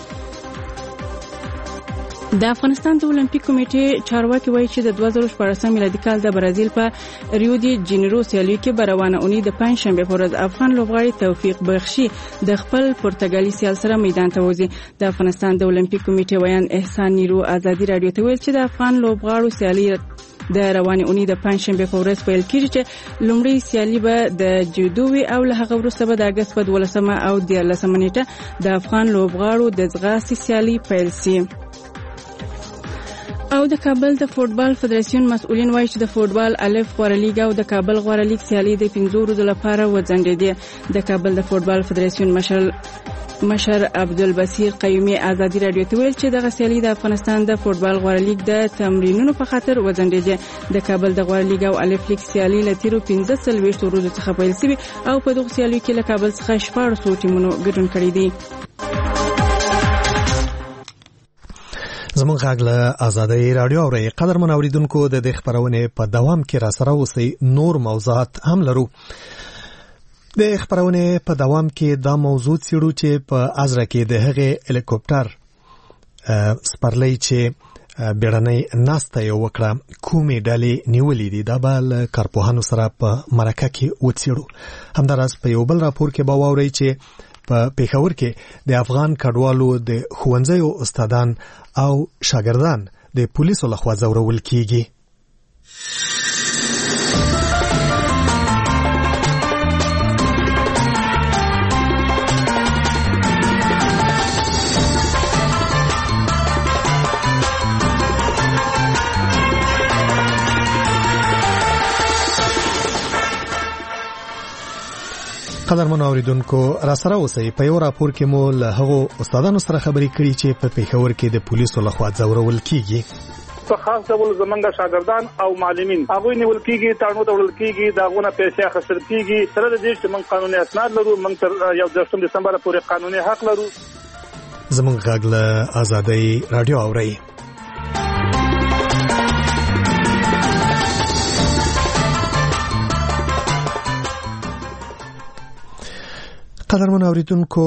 S7: د افغانستان د اولمپیک کمیټې چارواکي وایي چې د دوه زره شپږم میلادي کال د برازیل په ریو دی جنیرو سیالیو کې به روانه اونۍ د پنځشنبه په ورځ افغان لوبغاړي توفیق بخشي د خپل پرتګالي سیال سره میدان ته وځي. د افغانستان د اولمپیک کمیټې ویان احسان نیرو ازادي رادیو ته ویل چې د افغان لوبغاړو سیالي د روانه اونۍ د پنځشنبه په ورځ پیل کیږي چې لومړی سیالي به د جودو او له هغه وروسته به د اگست په دولسمه او دیارلسمه نیټه د افغان لوبغاړو د ځغاستې سیالي پیل شي. او د کابل د فوټبال فدراسیون مسؤلین وایي چې د فوټبال الف غوړه لیګ او د کابل غوړه لیګ سیالي د پنځو ورځو لپاره وځنډېدې. د کابل د فوټبال فدراسیون مشر مشر عبدالبصیر قیومی ازادي رادیو ته ویل چې دغه سیالي د افغانستان د فوټبال غوړه لیګ د تمرینونو په خاطر وځنډېده. د کابل د غوړه لیګ او الف لیګ سیالي له تیرو پنځه څلوېښت ورځو څخه پیل شوې او په دغه سیالیو کې له کابل څخه شپاړس ټیمونو ګډون کړی دی.
S1: زمون غږ له ازادي رادیو اوري. قدرمن اوریدونکو د دې خبرونه په دوام کې را سره اوسئ. نور موضوعات هم لرو. د خبرونه په دوام کې دا موضوع څیړو چې په ازره کې د هغې هلیکوپټر سپرلی چې بیړنۍ ناسته یې وکړه کومې ډلې نیولې دي دا به له کارپوهانو سره په مرکه کې وڅیړو. همداراز په یو بل راپور کې به واورئ چې په پېښور کې د افغان کډوالو د ښوونځیو استادان او شاګردان د پولیسو لخوا ځورول کیږي. قدرمن اوریدونکو را سره اوسئ. په یو راپور کې مو له هغو استادانو سره خبرې کړې چې په پېښور کې د پولیسو لخوا ځورول کیږي.
S20: په خاص ډول زمونږ شاګردان او معلمین هغوی نیول کیږي، تاړو ته وړل کیږي، داغونه پیسې اخیستل کیږي. سره د دې چې موږ قانوني اسناد لرو، موږ تر یو دېرشم دسمبر پورې قانوني حق لرو.
S1: زمونږ غږ له ازادۍ رادیو اورئ. قدرمن اوریدونکو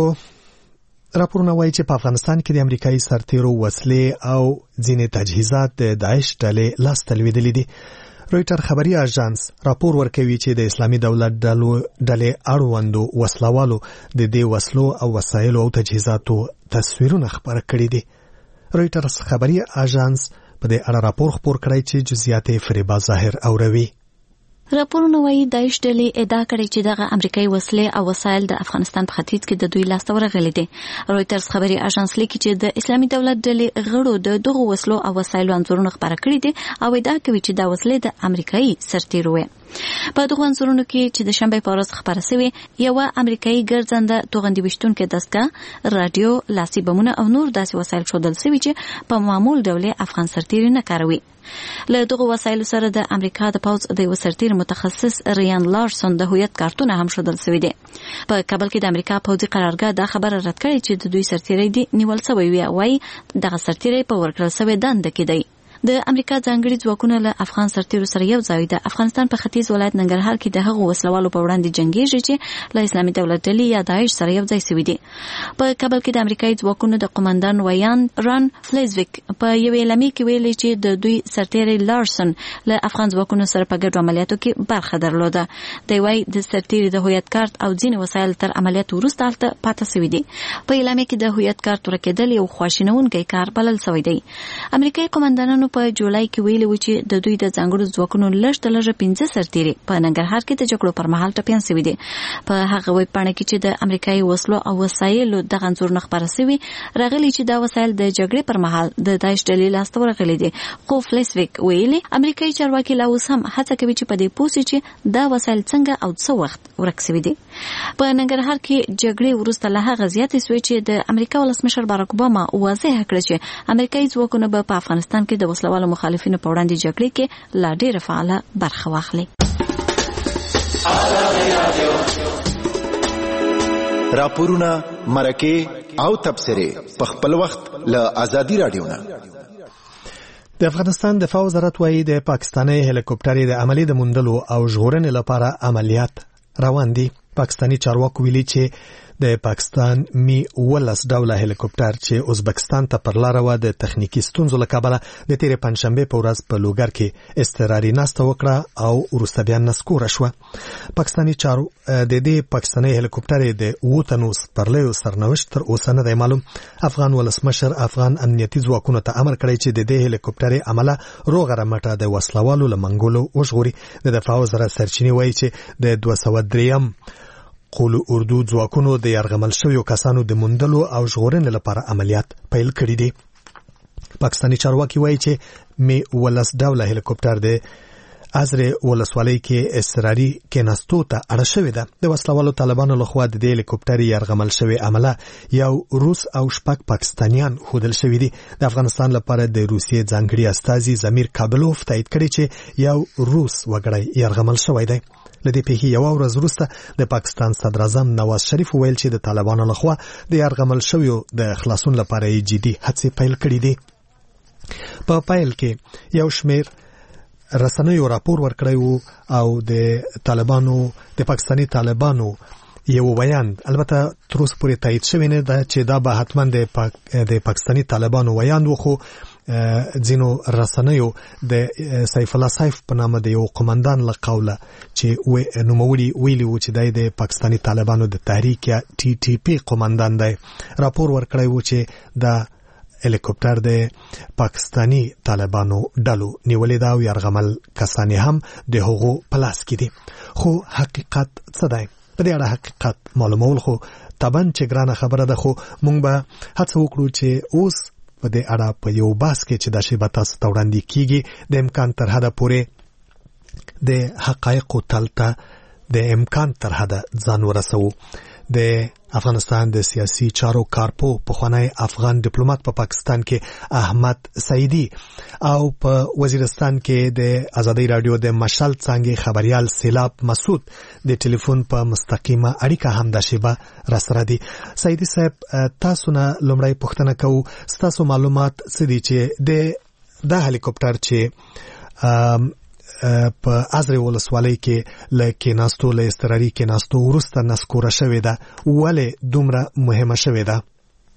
S1: راپورونه وایي چې په افغانستان کې د امریکایي سرتیرو وسلې او ځینې تجهیزات د داعش ډلې لاسته لوېدلي دي. رویټر خبري اژانس راپور ورکوي چې د اسلامي دولت ډلې اړوندو وسلوالو د دې وسلو او وسایلو او تجهیزاتو تصویرونه خپاره کړي دي. رویټر خبري اژانس په دې اړه راپور خپور کړی چې جزئیات یې فریبا ظاهر اوروي.
S12: راپورونه وايي داعش ډلې ادعا کړې چې دغه امریکایي وسلې او وسایل د افغانستان په ختیځ کې د دوی لاسته ورغلي دي. رویټرز خبري اژانس لیکي چې د اسلامي دولت ډلې غړو د دغو وسلو او وسایلو انځورونه خپاره کړي دي او ادعا کوي چې دا وسلې د امریکایي سرتیرو وي. په دغه انځورونو کې چې د شنبې په ورځ خپاره شوې یو امریکایي ګرځنده توغندي وشتونکو دستګاه، رادیو، لاسي بمونه او نور داسې وسایل ښودل شوي چې په معمول ډول افغان سرتیري نه کاروي. له دغه وسایلو سره د امریکا د پوځ د یو سرتیر متخصص ریان لارسون د هویت کارتونه هم ښودل شوي دي. په کابل کې د امریکا پوځي قرارګاه دا خبره رد کړې چې د دوی سرتیری دی نیول شوی وي. وايي دغه سرتیری په ورکړل شوی دنده کې دی. د امریکا ځانګړي ځواکونه له افغان سرتیرو سره یو ځای د افغانستان په ختیځ ولایت ننګرهار کې د هغو وسلوالو په وړاندې جنګیږي چې له اسلامي دولت ډلې یا داعش سره یو ځای شوي دي. په کابل کې د امریکایي ځواکونو د قومندان ویان ران فلیزویک په یو اعلامیه کې ویلي چې د دوی سرتیری لارسن له افغان ځواکونو سره په ګډو عملیاتو کې برخه درلوده. دی وايي د سرتیری د هویت کارت او ځینې وسایل تر عملیات وروسته هلته پاتې شوي دي. په اعلامیه کې د هویت کارت ورکېدل یو خواشینونکی کار بلل شوی دی. امریکایي قومندانانو په جولای کې ویلي و چې د دوی د ځانګړو ځواکونو لږ تر لږه پنځه سرتیري په ننګرهار کې د جګړو پر مهال ټپیان شوي دي. په هغه ویب پاڼه کې چې د امریکایي وسلو او وسایلو دغه انځورونه خپاره شوي راغلي چې دا وسایل د جګړې پر مهال د داعش ډلې لاسته ورغلي دي. خو فلیسویک ویلي امریکایي چارواکي لا اوس هم هڅه کوي چې په دې پوه شي چې دا وسایل څنګه او څه وخت ورک شوي دي. په ننګرهار کې جګړې وروسته له هغه زیاتې شوې چې د امریکا ولسمشر باراک اوباما واضح کړ چې امریکایي ځواکونه به په افغانستان کې د وسلوالو مخالفینو په وړاندې جګړې کې لا ډېره فعاله برخه واخلي.
S19: راپورونه، مرکې او تبصرې په خپل وخت له ازادي رادیو نه.
S1: د افغانستان دفاع وزارت وايي د پاکستاني هلیکوپټر د عملي د موندلو او ژغورنې لپاره عملیات روان دي. پاکستاني چارواکو ویلي چې د پاکستان می ولس ډوله هلیکوپټر چې ازبکستان ته پر لار و د تخنیکی ستونزو له کبله د تیرې پنځشنبه په ورځ په لوګر کې اضطراري ناسته وکړه او وروسته بیا نسکوره شوه. پاکستاني چارو د دې پاکستاني هلیکوپټر د ووتنو سپرلیو سرنوشت تر اوسه نه دی معلوم. افغان ولسمشر افغان امنیتي ځواکونو ته امر کړی چې د دې هلیکوپټر عمله روغه رمټه د وسلوالو له منګولو وژغوري. د دفاع وزارت سرچینې وایي چې د دوه سوه دریم قول اردو ځواکونو د یرغمل شویو کسانو د موندلو او ژغورنې لپاره عملیات پیل کړي دي. پاکستاني چارواکي وایي چې می ولس ډوله هلیکوپټر د ازرې ولسوالۍ کې اضطراري کېناستو ته اړه شوې ده. د وسلوالو طالبانو لخوا د دې هلیکوپټر یرغمل شوی عمله یو روس او شپږ پاکستانیان ښودل شوي دي. د افغانستان لپاره د روسیې ځانګړي استازي زمیر کابلوف تایید کړی چې یو روس وګړی یرغمل شوی دی. لدې پیښې یو ورځ وروسته د پاکستان صدر اعظم نواز شریف ویل چې د طالبانو لخوا د یرغمل شویو د خلاصون لپاره جدي هڅې پیل کړې دي. په پایل کې یو شمیر رسنیو راپور ورکړی وو او د طالبانو د پاکستاني طالبانو یو بیان البته تر اوسه پورې تایید شوی نه ده چې دا به حتما د پاک د پاکستاني طالبانو بیان و، خو ځینو رسنیو د سیف الله سیف په نامه د یو قومندان له قوله چې نوموړي ویلي وو چې دی د پاکستاني طالبانو د تحریک یا ټي ټي پی قومندان دی، راپور ورکړی وو چې د هلیکوپټر د پاکستاني طالبانو ډلو نیولې دا او یرغمل کسان هم د هغو په لاس کې دي. خو حقیقت څه دی؟ په دې اړه حقیقت معلومول خو طبعا چې ګرانه خبره ده، خو مونږ به هڅه وکړو چې اوس په دې اړه په یو بحث کې چې دا شی به تاسو ته وړاندې کیږي د امکان تر حده پورې د حقایقو تلته د امکان تر حده ځان ورسوو. د افغانستان د سیاسي چارو کارپو پخوانی افغان ډیپلوماټ په پا پاکستان کې احمد سعیدی او په وزیرستان کې د ازادي رادیو د مشال څنګه خبريال سیلاب مسعود د ټلیفون په مستقیمه اړیکه هم د شیبه را سره دي. سعیدی صاحب تاسو نه لومړی پوښتنه کوو، تاسو معلومات څه دي چې د د هلیکوپټر چې په ازرې ولسوالۍ کې لکه ناستو له استراري کې ناستو ورسته نسکوره شوې ده، ولې دومره مهمه شوې ده؟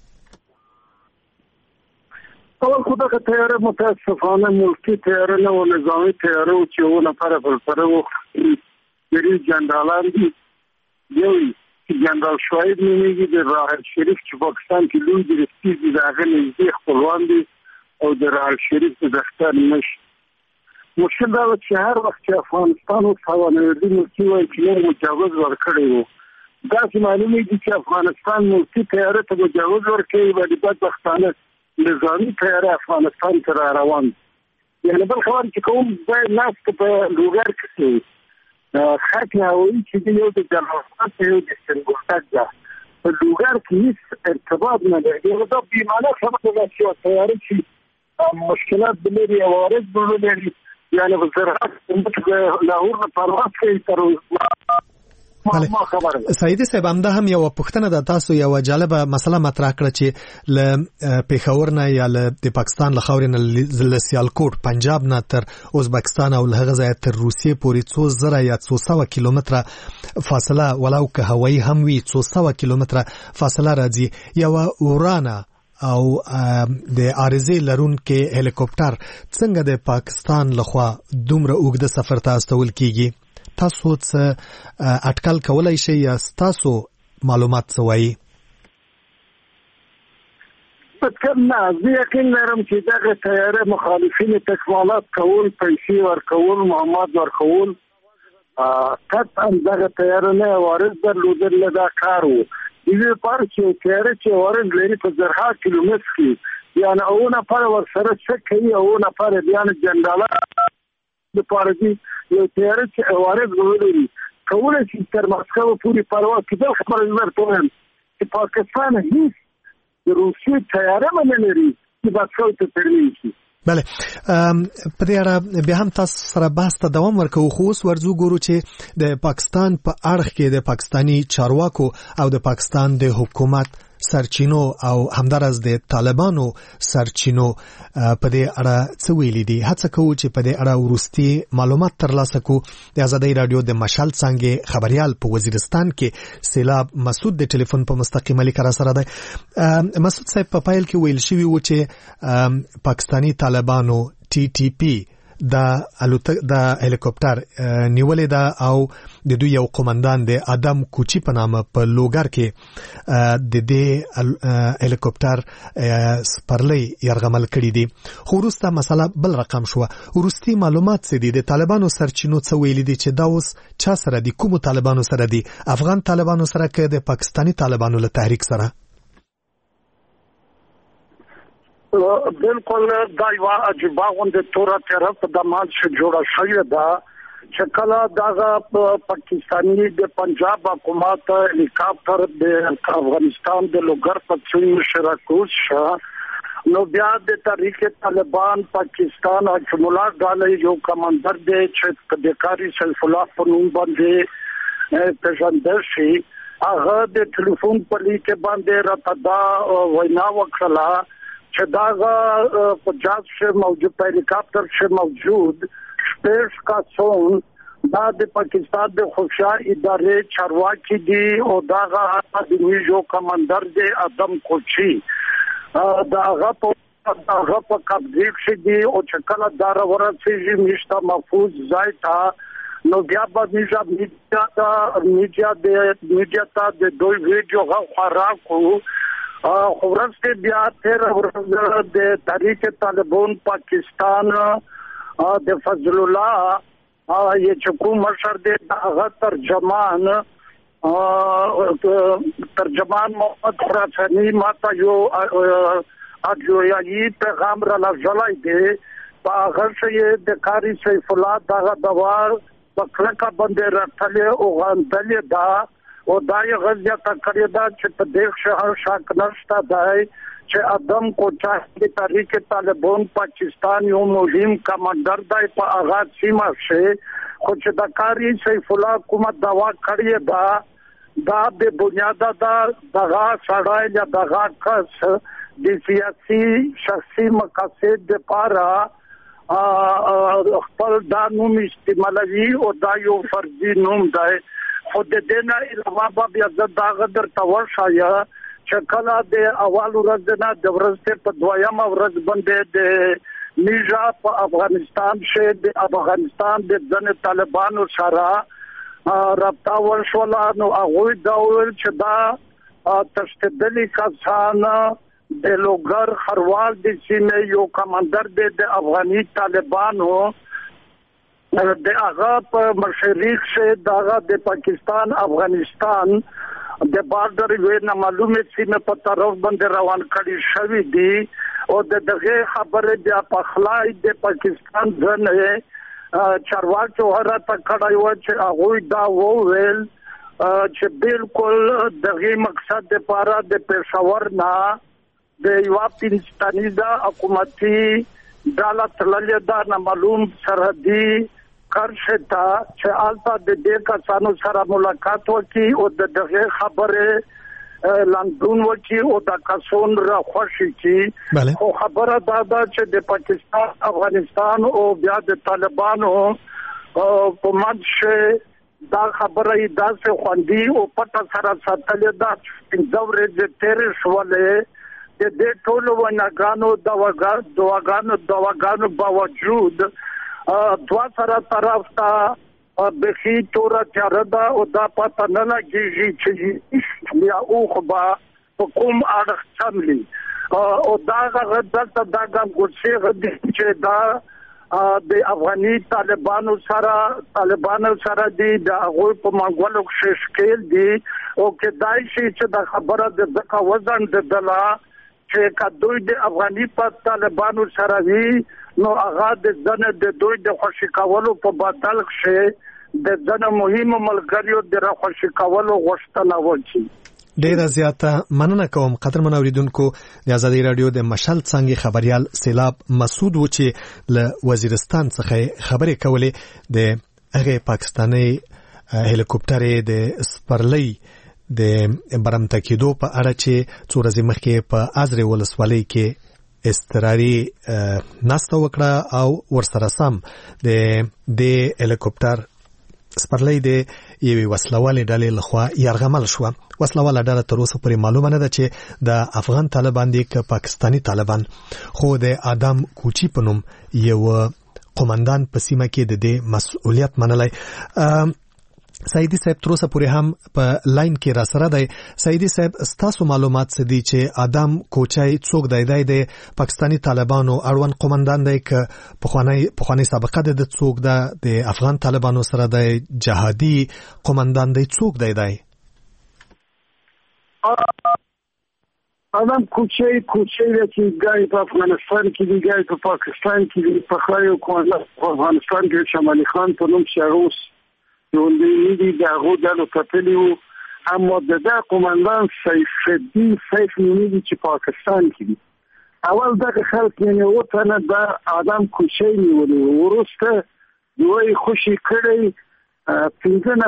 S13: اول خو دغه تیاره متاسفانه ملکي تیاره نه و، نظامي تیاره و چې یو نفر بلپره و درې جنرالان دي. یو جنرال شعیب نومیږي د راحل شریف چې پاکستان کې لوی درستي دي، د هغه نږدې خپلوان دي او د راحل شریف د دفتر مشر. مشکل دا و چې هر وخت چې افغانستان اوس هوانوردي ملکي وایي چې موږ مجاوز ورکړی وو، داسې معلومېږي چې افغانستان ملکي تیاره ته مجاوز ورکوي، باندې بدبختانه نظامي تیاره افغانستان ته را روان. یعنې بل خبر چې کوم ځای ناست په لوګر کې خط هوایي چې دی یو د جلالآباد ته یو د سنګلتک ده، په لوګر کې هېڅ ارتباط نه لري. یو دا بېمعنه خبره ده چې تیاره چې مشکلات لري او عوارض به لري، یعنی وزارت لاهور نه پرواز کوي تر ما خبره.
S1: سعیدی صاحب همدا هم یو پوښتنه ده، تاسو یو جالبه مسله مطرح کړه چې ل پیښور نه یا ل د پاکستان له خاورې نه ل سیالکوټ پنجاب نه تر ازبکستان او له هغه ځایه تر روسیې پورې څو زره یا څو سوه کیلومتره فاصله ولو که هوایي هم وي څو سوه کیلومتره فاصله راځي. یوه ورانه او د عارضې لرونکي هلیکوپټر څنګه د پاکستان لخوا دومره اوږده سفر ته استول کیږي؟ تاسو څه اټکل کولای شئ یا تاسو معلومات څه وایي؟
S13: اټکل نه، زه یقین لرم چې دغه تیاره مخالفین تکمالات کول، پیسې ورکول، مهمات ورکول، قطعا دغه تیاره نه وارث درلودل نه دا کار و. دې پر چې تیاره چې وارث لري په زرها کیلومتر کې، یعنی او نفر ورسره څه کوي، او نفر بیان جنډاله د پاره دي یو تیاره چې وارث ولري کولای شي تر مسکو پورې پرواز کړي. خبره درته وایم چې پاکستان هیڅ روسي تیاره نه لري چې مسکو ته ترلېږي.
S1: بله په دې اړه بیا هم تاسو سره بحث ته دوام ورکوو، خو اوس ورځو ګورو چې د پاکستان په اړخ کې د پاکستاني چارواکو او د پاکستان د حکومت سرچینو او همدارس د طالبانو سرچینو په دې اړه څه ویلي دي. هڅه کوو چې په دې اړه وروستي معلومات ترلاسه کړو. د ازادي رادیو د مشال څنګه خبريال په وزیرستان کې سیلاب مسعود د ټلیفون په مستقیمه لیک را سره دی. مسعود صاحب په پایل کې ویل شوی و چې پاکستاني طالبانو ټي ټي پی دا الوت دا هلیکوپټر نیولې ده او د دوی یو قومندان د ادم کوچی په نامه په لوګر کې د دې هلیکوپټر سپرلۍ يرغمل کړی دي. خو وروسته مسله بل رقم شو. وروستي معلومات څه دي؟ د طالبانو سرچینو څه ویلي دي چې دا اوس چا سره دي؟ کوم طالبانو سره دي؟ افغان طالبانو سره که د پاکستاني طالبانو له تحریک سره؟
S13: بالکل دا یو عجیبه غونډه تور طرف د مال څخه جوړه شوې ده چې کله دغه پاکستاني د پنجاب حکومت هلیکاپټر د افغانستان د لوګر په څیر شراکوس شو، نو بیا د تحریک طالبان پاکستان حکومت غالي یو کمانډر دی چې د کاری سیف الله په نوم باندې پېژندل شي، هغه د ټلیفون په لیک باندې راته وینا وکړه چې دا په جاز شې موجود هلیکاپټر شې موجود
S21: شپږ کسان دا د پاکستان د خفیه ادارې چارواکي دي او دغه د نیجو کمانډر دی ادم کوچی دغه په دغه په قبضه کې دي او چې کله دار ورسېږي مشته محفوظ ځای ته نو بیا به میجا میډیا ته میډیا د میډیا ته د دوی ویډیو غوړاکو خو ورسته بیا تر ورځ د تحریک طالبان پاکستان د فضل الله یې چې کوم مشر دی هغه ترجمان ترجمان محمد خراسانی ماته یو اجویایی پیغام را لږلای دی په هغه شی د کاری سیف الله دغه دوار پکړه باندې راټلې او غندلې دا او دا یې غزیا تا کړی دا چې په دې شهر شاک نشته دی چې ادم کوچا د تحریک طالبان پاکستان یو مهم کمانډر دی په هغه سیمه شي خو چې د کاری سیف الله کومه دوا کړی دا دا به بنیاد دا دغه سړی یا دغه کس د سیاسي شخصي مقاصد لپاره خپل دا نوم استعمالوي او دا یو فرضي نوم دی خو د دې نه علاوه بیا زه دا غدر توشایا چې کله د اول ورځ نه د ورځې په دویم ورځ باندې د نیجا په افغانستان شه د افغانستان د ځنې طالبانو سره رابطه ورشوله نو هغوی دا وویل چې دا تشددي کسان د لوګر خروال د سیمې یو کمانډر دی د افغاني طالبانو د هغه په مشرق شه دغه د پاکستان افغانستان د بارډر وې نه معلومه سیمه په طرف باندې روان کړي شوی دی او د دغه خبره د پخلای د پاکستان ځنه چارواکو هره تکړه یو چې هغه دا وویل چې بالکل دغه مقصد لپاره د پېښور نه د یو پاکستاني حکومتي دولت لږه دا نه معلوم سرحدي کرشتا چې البته د دې کسانو سره ملاقات وکي او دغه خبره لندن وکي او د کسون را خوشي کی خو خبره دا ده چې د پاکستان افغانستان او بیا د طالبانو په منځ دا خبره دا څه خوندي او پټه سره ساتلې ده چې څورې د تیر شولې د دې ټولو وناګانو دواګانو دواګانو دواګانو باوجود دوا سره طرف ته بخي تورا چردا او دا پته نه لګيږي چې بیا او خبا کوم اړه چملي او دا غدلته دا ګم ګوڅه غدي چې دا د افغاني طالبانو سره طالبانو سره دي د هغه په منګولو کې شکل دي او کې دای شي چې دا خبره د ځکه وزن د دلا چې کدوې د افغاني په طالبانو سره وي نو هغه د ځنه د دوی د خوشی کولو په بدل کې د ځنه مهمه ملګریو د خوشی کولو غوښتنه وکړي.
S1: ډیره زیاته مننه کوم قدرمن اوریدونکو د ازادي رادیو د مشال څنګه خبريال سیلاب مسعود و چې له وزیرستان څخه خبرې کولې د هغه پاکستاني هلیکوپټر د سپرلی د برمته کېدو په اړه چې څو ورځې مخکې په ازرې ولسوالۍ کې استراري ناسته وکړه او ورسره سم د د هلیکوپټر سپرلی د یوې وسلوالې ډلې لخوا یرغمل شو. وسلواله ډله تر اوسه پورې معلومه نه ده چې د افغان طالبان دي که پاکستاني طالبان خو د آدم کوچی په نوم یو قومندان په سیمه کې د دې مسؤلیت منلی. سعیدی صاحب تر اوسه پورې هم په لاین کې را سره دی. سعیدی صاحب ستاسو معلومات څه دي چې آدم کوچی څوک دی؟ دی د پاکستاني طالبانو اړوند قومندان دی که پخوانی پخوانی سابقه ده د څوک ده د افغان طالبانو سره دی جهادي قومندان دی څوک دی دی؟
S21: آدم کوچی کوچی دی چې ګای په افغانستان کې دی ګای په پاکستان کې دی په خلای حکومت په افغانستان کې شمالي خان په نوم شاروس یو دی د هغو ډلو کتلي وو اما د دا قومندان سیف الدین سیف نومیږي چې پاکستان کې دي. اول دغه خلک یې وټنه د آدم کوچی نیولي وروسته دوی خوشي کړی پنځه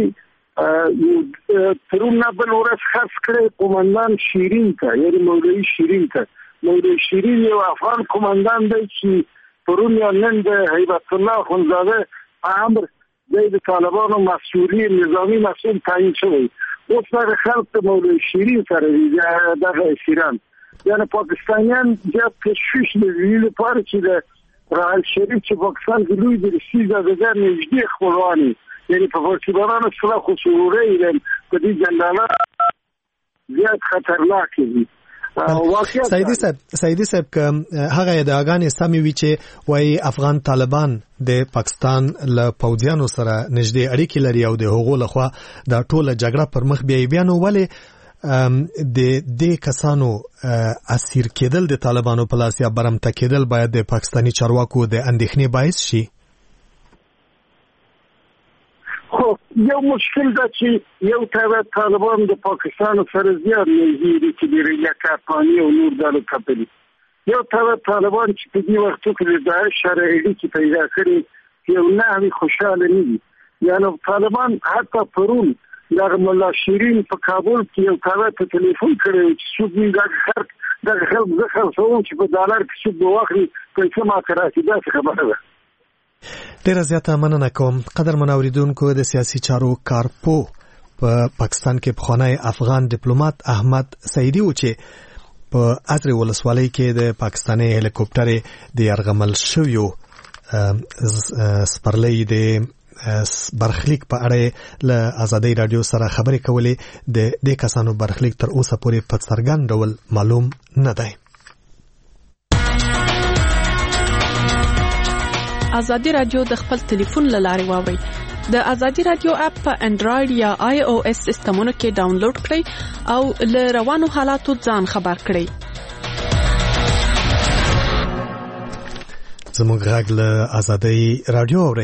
S21: نفرې ترونه بل ورځ خرڅ کړی قومندان شیرین ته یعنې مولوي شیرین ته. مولوي شیرین یو افغان قومندان دی چې پرون یا نن د هیبت الله خونزاده امر د طالبانو مسئولی نظامی مسئول تعیین شوی. اوس د خلک د مولوی شیرین سره دغه شیران یعنی پاکستانیان زیات تشویش لري لپاره چې د راحل شریف چې پاکستان کې لوی د سیزه د نږدې خپلواني یعنی په فارسیبانانو سره خصوصي ایران په دې جنډاله زیات خطرناک دي.
S1: سیدی صاحب سیدی صاحب که هغه ادعاګانې سمې وي چې وایي افغان طالبان د پاکستان له پوځیانو سره نږدې اړیکې لري او د هغو لخوا د ټوله جګړه پر مخ بیایي، بیا نو ولې د دې کسانو اسیر کېدل د طالبانو په لاس یا برمته کېدل باید د پاکستاني چارواکو د اندېښنې باعث شي؟
S21: خو یو مشکل دا چې یو طرف طالبان د پاکستان سره زیات نږدې دي چې د ریاکار پانی او نور دالو کپلي، یو طرف طالبان چې په دې وختو کې د داعش سره اړیکې پیدا کړي یو نهوی خوشاله نه دي. یعنی طالبان حتی پرون د مولا شیرین په کابل کې یو طرف ته ټلیفون کړی چې څوک یې دغه خلک دغه خلک زه خرڅوم چې په ډالر کې څوک به واخلي پیسې ماته راشي، داسې خبره ده.
S1: ډیره زیاته مننه کوم. قدرمن اوریدونکو، د سیاسي چارو کارپو په پاکستان کې پخوانی افغان ډیپلوماټ احمد سعیدی و چې په ازرې ولسوالۍ کې د پاکستاني هلیکوپټر د یرغمل شویو سپرلۍ د برخلیک په اړه له آزادۍ رادیو سره خبرې کولې. د دې کسانو برخلیک تر اوسه پورې په څرګند ډول معلوم نه دی.
S2: آزادي رادیو د خپل ټلیفون له لارې واورئ. د آزادي رادیو اپ په انډراید یا آی او اس سیسټمونو کې ډاونلوډ کړئ او له روانو حالاتو ځان خبر کړئ.
S1: زموږ غږ له آزادي رادیو اورئ.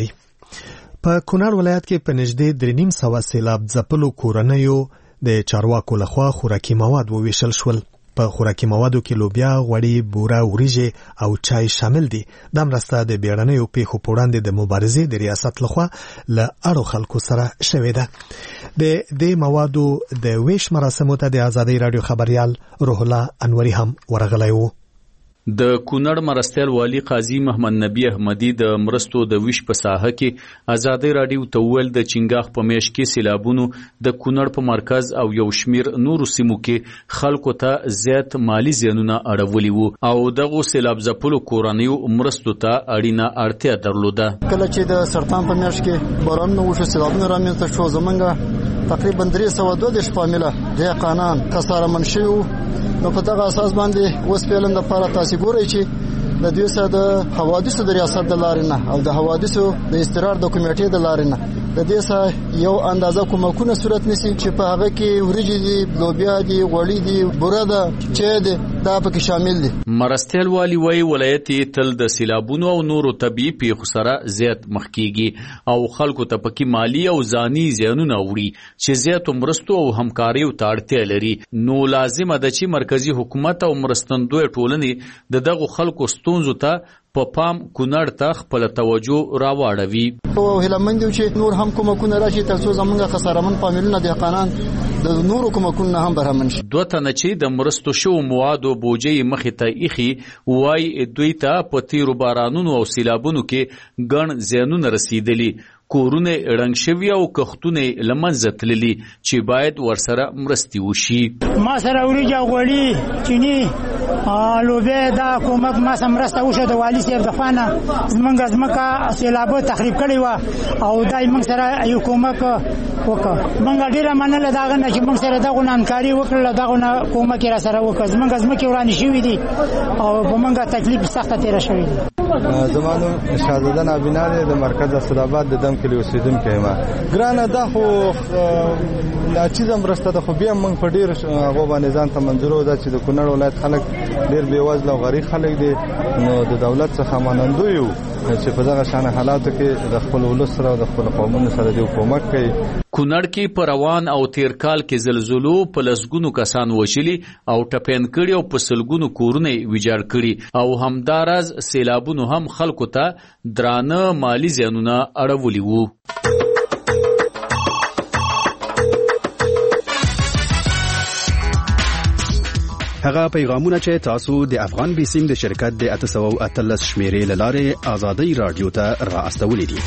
S1: په کونړ ولایت کې په نږدې درې نیم سوه سیلاب ځپلو کورنیو د چارواکو لخوا خوراکي مواد وویشل شول. په خوراکي موادو کې لوبیا، غوړي، بوره، وریجې او چای شامل دي. دا مرسته د بیړنیو پیښو په وړاندې د مبارزې د ریاست لخوا له اړو خلکو سره شوې ده. د دې موادو د ویش مراسمو ته د آزادۍ رادیو خبريال روح الله انوري هم ورغلی و.
S3: د کونړ مرستیال والی قاضي محمد نبی احمدی د مرستو د ویش په ساحه کې آزادۍ رادیو ته ویل د چنګاخ په میش کې سیلابونو د کونړ په مرکز او یو شمیر نورو سیمو کې خلکو ته زیات مالی زیانونه اړولي وو او دغه سیلاب ځپلو کورنیو مرستو ته اړینه اړتیا درلوده.
S22: کله چې د سرطان په میش کې باران وشو سیلابونه رامنځته شو، زمونږ تقریبا درې سوه دوه دېرش فامیله دهقانان خساره من شوي. نو په دغه اساس باندې اوس فعلا د لپاره تاسو ګورئ چې د دوی سره د حوادثو د ریاست د لارې نه او د حوادثو د استقرار د کمیټې د لارې نه د دې سره یو اندازه کومکونه صورت نیسي چې په هغه کې وریجې دي، لوبیا دي، غوړي دي، بوره ده، چای دي، دا پکې شامل دي.
S3: مرستیال والی وایي ولایت تل د سیلابونو او نورو طبي پیښو سره زیات مخ کیږي او خلکو ته پکې مالی او ځاني زیانونه وړي چې زیات مرستو او همکاریو ته اړتیا لري. نو لازمه ده چې مرکزی حکومت او مرستندوی ټولنې د دغه خلکو ستونزو ته په پام کونړ ته خپل توجه راوړوي.
S22: او هیلمند یو چې نور هم کومکونه راشي ترڅو زمونږ خسارمن فامیلونه دهقانان د نورو کومکونه هم برابر شي.
S3: دوه تنه چې د مرستو شو موادو بوجي مخې ته ایخي وای دوی ته په تیرو بارانونو او سیلابونو کې ګڼ زیانونه رسیدلي، کورونه ړنګ شوي او کښتونه لمنځه تللي چې باید ورسره مرستې وشي.
S23: ما سره وریجه، غوړي، چینی، لوبیا دا کومک ما سره مرسته وشوه د والي صاحب د خوا نه. زمونږ ځمکه سیلابو تخریب کړې وه او دای موږ سره یو کومک وکړه. موږ ډېره منله د هغه نه چې موږ سره دغونه همکاري وکړله، دغونه کومک یې را سره وکړه. زمونږ ځمکې ورانې شوي دي او په موږ تکلیف سخته تېره شوې ده.
S24: زما نوم شهزاده نابینا دی، د مرکز اسداباد د دم کلي اوسېدونکی یم. ګرانه دا خو ناچیزه مرسته ده، خو بیا موږ په ډېر هغو باندې ځان ته منظورو ده چې د کونړ ولایت خلک ډېر بېوزله او غریب خلک دي. نو د دولت څخه منندوی یو چې په دغه شان حالاتو کې د خپل ولس سره او د خپل قومونو سره دوی کومک کوي.
S3: کونړ کې په روان او تیر کال کې زلزلو په لسګونو کسان وژلي او ټپیان کړي او په سلګونو کورونه ویجاړ کړي او همداراز سیلابونو هم خلکو ته درانه مالی زیانونه اړولي وو.
S4: هغه پیغامونه چې تاسو د افغان بیسیم د شرکت د اتسو اتلس شمیرې لاره آزادۍ رادیو ته را استولې دي.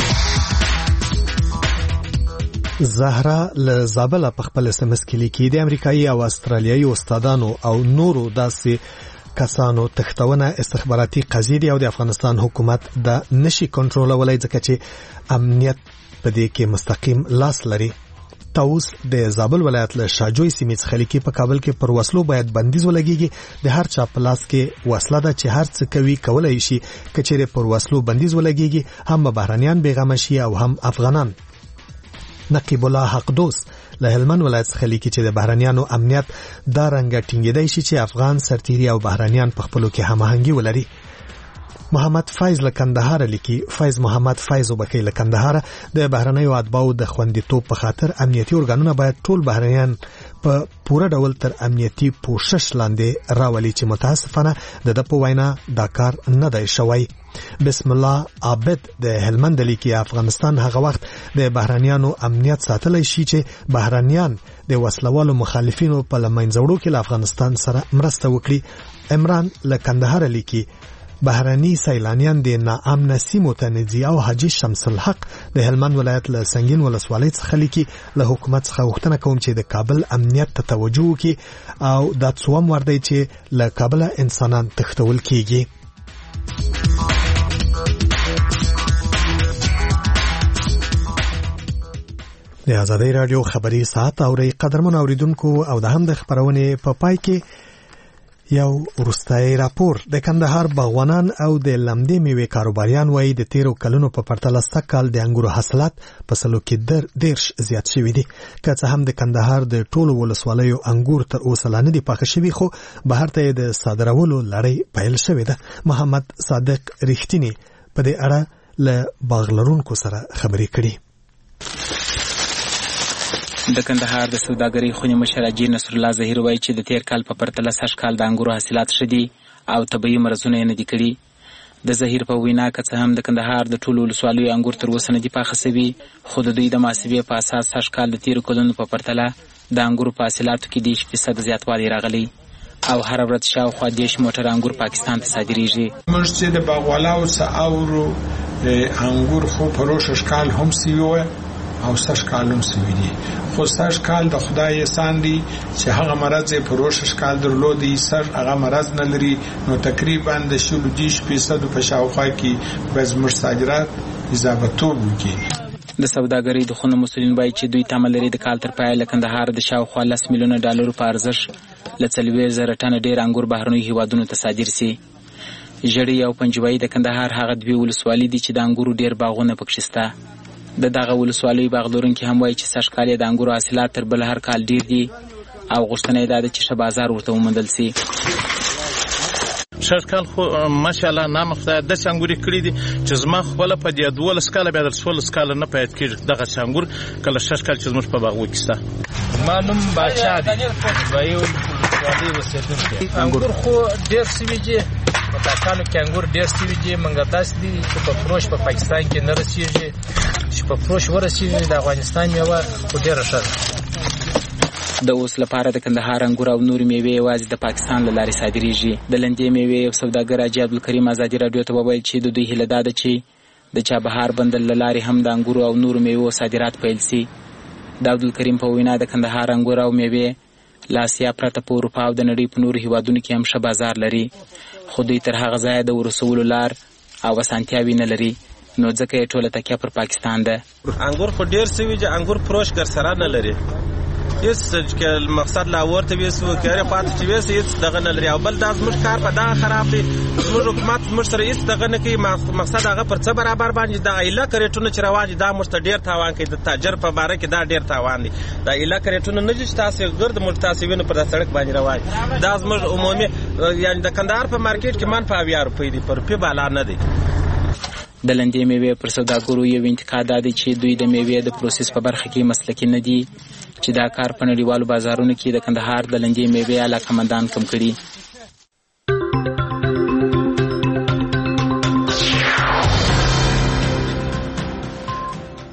S1: زهرا له زابل په خپل اس ام اس کې لیکي د امریکایي او استرالیایي استادانو او نورو داسې کسانو تختونه استخباراتي قضیې دی او د افغانستان حکومت د نشي کنټرولولای ځکه چې امنیت په دې کې مستقیم لاس لري. تاوس د زابل ولایت له شاجوی سیمې څخه لیکي په کابل کې پر وسلو باید بندیز ولګیږي. د هر چا په لاس کې وسله ده چې هر څه کوي کولای شي. کچېره پر وسلو بندیز ولګیږي هم بهرانيان بیغمه شي او هم افغانان. نقیب الله حقدوس له هلمند ولایت څخه لیکي چې د بهرانيانو امنیت دا رنګ ټینګیدای شي چې افغان سرتیري او بهرانيان په خپلو کې هماهنګي ولري. محمد فایز له کندهار لیکي فایز محمد فایز وبکې له کندهار د بهرنیو اتباعو د خوندیتوب په خاطر امنیتي ارګانونه باید ټول بهرانيان په پوره ډول تر امنیتي پوښښ لاندې راولي چې متاسفانه د د په وینا دا کار نه دی شوی. بسم الله عابد د هلمند لیکي افغانستان هغه وخت د بهرانيانو امنیت ساتلای شي چې بهرانيان د وسلوالو مخالفینو په لمنځوړو کې له افغانستان سره مرسته وکړي. عمران له کندهار لیکي بهراني سیلانیان د ناامن سیمو ته نځي او حاجی شمس الحق د هلمند ولایت له سنگین ولسوالۍ څخه لیکي له حکومت څخه غوښتنه کوم چې د کابل امنیت ته توجه وکړي او دا څوم ور دی چې له کابل انسانان تښتول کیږي. د آزادۍ رادیو خبري ساعت اوري قدرمن اوریدونکو او د هم د خبرونه په پای کې یو وروستای راپور د کندهار باغوانان او د لمدې میوې کاروباریان وایي د تیرو کلونو په پرتله سږکال د انګورو حاصلات په سلو کې در دیرش زیات شوي دي. که څه هم د کندهار د ټولو ولسوالیو انګور تر اوسه لا نه دي پاخه شوي خو بهر ته د صادرولو لړۍ پیل شوې ده. محمد صادق رښتینی په دې اړه له باغلرونکو سره خبرې کړي.
S5: د کندهار د سوداګرۍ خونې مشر حاجي نصر الله ظهیر وایي چې د تیر کال په پرتله سږ کال د انګورو حاصلات ښه دي او طبیعي مرضونه یې نه دي کړي. د ظهیر په وینا که څه هم د کندهار د ټولو ولسوالیو انګور تر اوسه نه دي پاخه سوي خو د دوی د محاسبې په اساس سږ کال د تیرو کلونو په پرتله د انګورو په حاصلاتو کې دېرش فیصده زیاتوالی راغلی او هر ورځ شاوخوا دېرش موټر انګور پاکستان ته صادریږي.
S9: موږ چې د باغوالو څه اورو انګور خو په روښ کال هم سوي او سږ کال هم سوي دي خو سږ کال د خدای احسان دی چې هغه مرض په روښ کال درلودي سر هغه مرض نه لري نو تقریبا د شلو دیش فیصد په شاوخوا کې به زموږ صادرات اضافه توکي.
S5: د سوداګرۍ د خونو مسؤلین وایي چې دوی تمه لري د کال تر پایه له کندهار د شاوخوا لس میلیونه ډالرو په ارزښت له څلوېښت زره ټنه ډېر انګور بهرنیو هیوادونو ته صادر سي. ژړۍ او پنجوایي د کندهار هغه دوې ولسوالۍ دي چې د انګورو ډېر باغونه پکښې شته. د دغه ولسوالیو باغلرونکي هم وایي چې سږ کال یې د انګورو حاصلات تر بل هر کال ډېر دي او غوښتنه یې دا ده چې ښه بازار ورته وموندل سي.
S10: شږ کال خو ماشاءالله نام خدای داسې انګورې کړي دي چې زما خپله په دې دولس کاله بیا در څوارلس کاله نه پایت کېږي دغسې انګور کله شږ کال چې زموږ په باغو کې شته.
S25: زما نوم باچا دی دوایي ولسوالۍ اوسېدونکی. انګور خو ډېر سوي دي په دا کالو کې انګور ډېر سوي دي مګر داسې دي چې په فروش په پاکستان کې نه رسېږي چې په فروش ورسېږي د افغانستان میوه خو ډېره ښه ده.
S5: د اوس لپاره د کندهار انګور او نور میوې یوازې د پاکستان له لارې صادریږي. د لندې میوې یو سوداګر حاجي عبدالکریم آزادي راډیو ته وویل چې د دوی هیله دا ده چې د چابهار بندر له لارې هم د انګورو او نورو میوو صادرات پیل سي. د عبدالکریم په وینا د کندهار انګور او میوې له اسیا پرته په اروپا او د نړۍ په نورو هیوادونو کې هم ښه بازار لري خو دوی تر هغه ځایه د ورسولو لار او اسانتیاوې نه لري نو ځکه یې ټوله تکیه پر پاکستان ده.
S10: انګور خو ډېر سوي چې انګور فروش ګرسره نه لري هیڅ چې مقصد لا ورته ویسو کړي خاطر چې ویسو هیڅ دغه نه لري او بل دا زموږ کار په دا خراب دی زموږ حکومت زموږ سره هیڅ دغه نه کوي مقصد هغه پر څه برابر باندې دا ایله کریټونه چې روان دي دا موږ ته ډېر تاوان کوي د تاجر په باره کې دا ډېر تاوان دي دا ایله کریټونه نه دي چې تاسو ګرد موږ تاسو وینو پر سړک باندې روان دا زموږ عمومي یعنی د کندهار په مارکیټ کې من په اویا روپۍ دي پر روپۍ بالا نه دي.
S5: د لندې میوې پر سوداګرو یو انتقاد دا دی چې دوی د میوې د پروسس په برخه کې مسلکي نه دي چې دا کار په نړیوالو بازارونو کې د کندهار د لندې میوې علاقمندان کم کړي.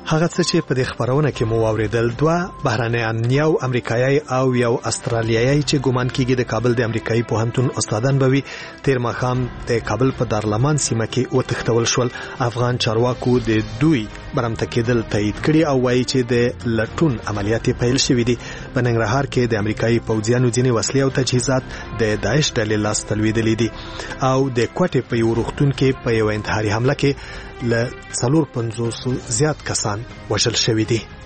S1: هغه څه چې په دې خبرونه کې مو واوریدل دوه بهرانيان یو امریکایي او یو استرالیایي چې ګومان کیږي د کابل د امریکایي پوهنتون استادان بوي تیر مخام د کابل په دارلمان سیمه کې وتښتول شول. افغان چارواکو د دوی برمته کېدل تایید کړي او وایي چې د لټون عملیات پیل شوې دي. په ننګرهار کې د امریکایي پوځیانو ځینې وسلې او تجهیزات د داعش ډلې لاس ته لوېدلې دي او د کوټې په یو روغتون کې په یو انتحاري حمله کې له څلور پنځوس زیات کسان وژل شوي دي.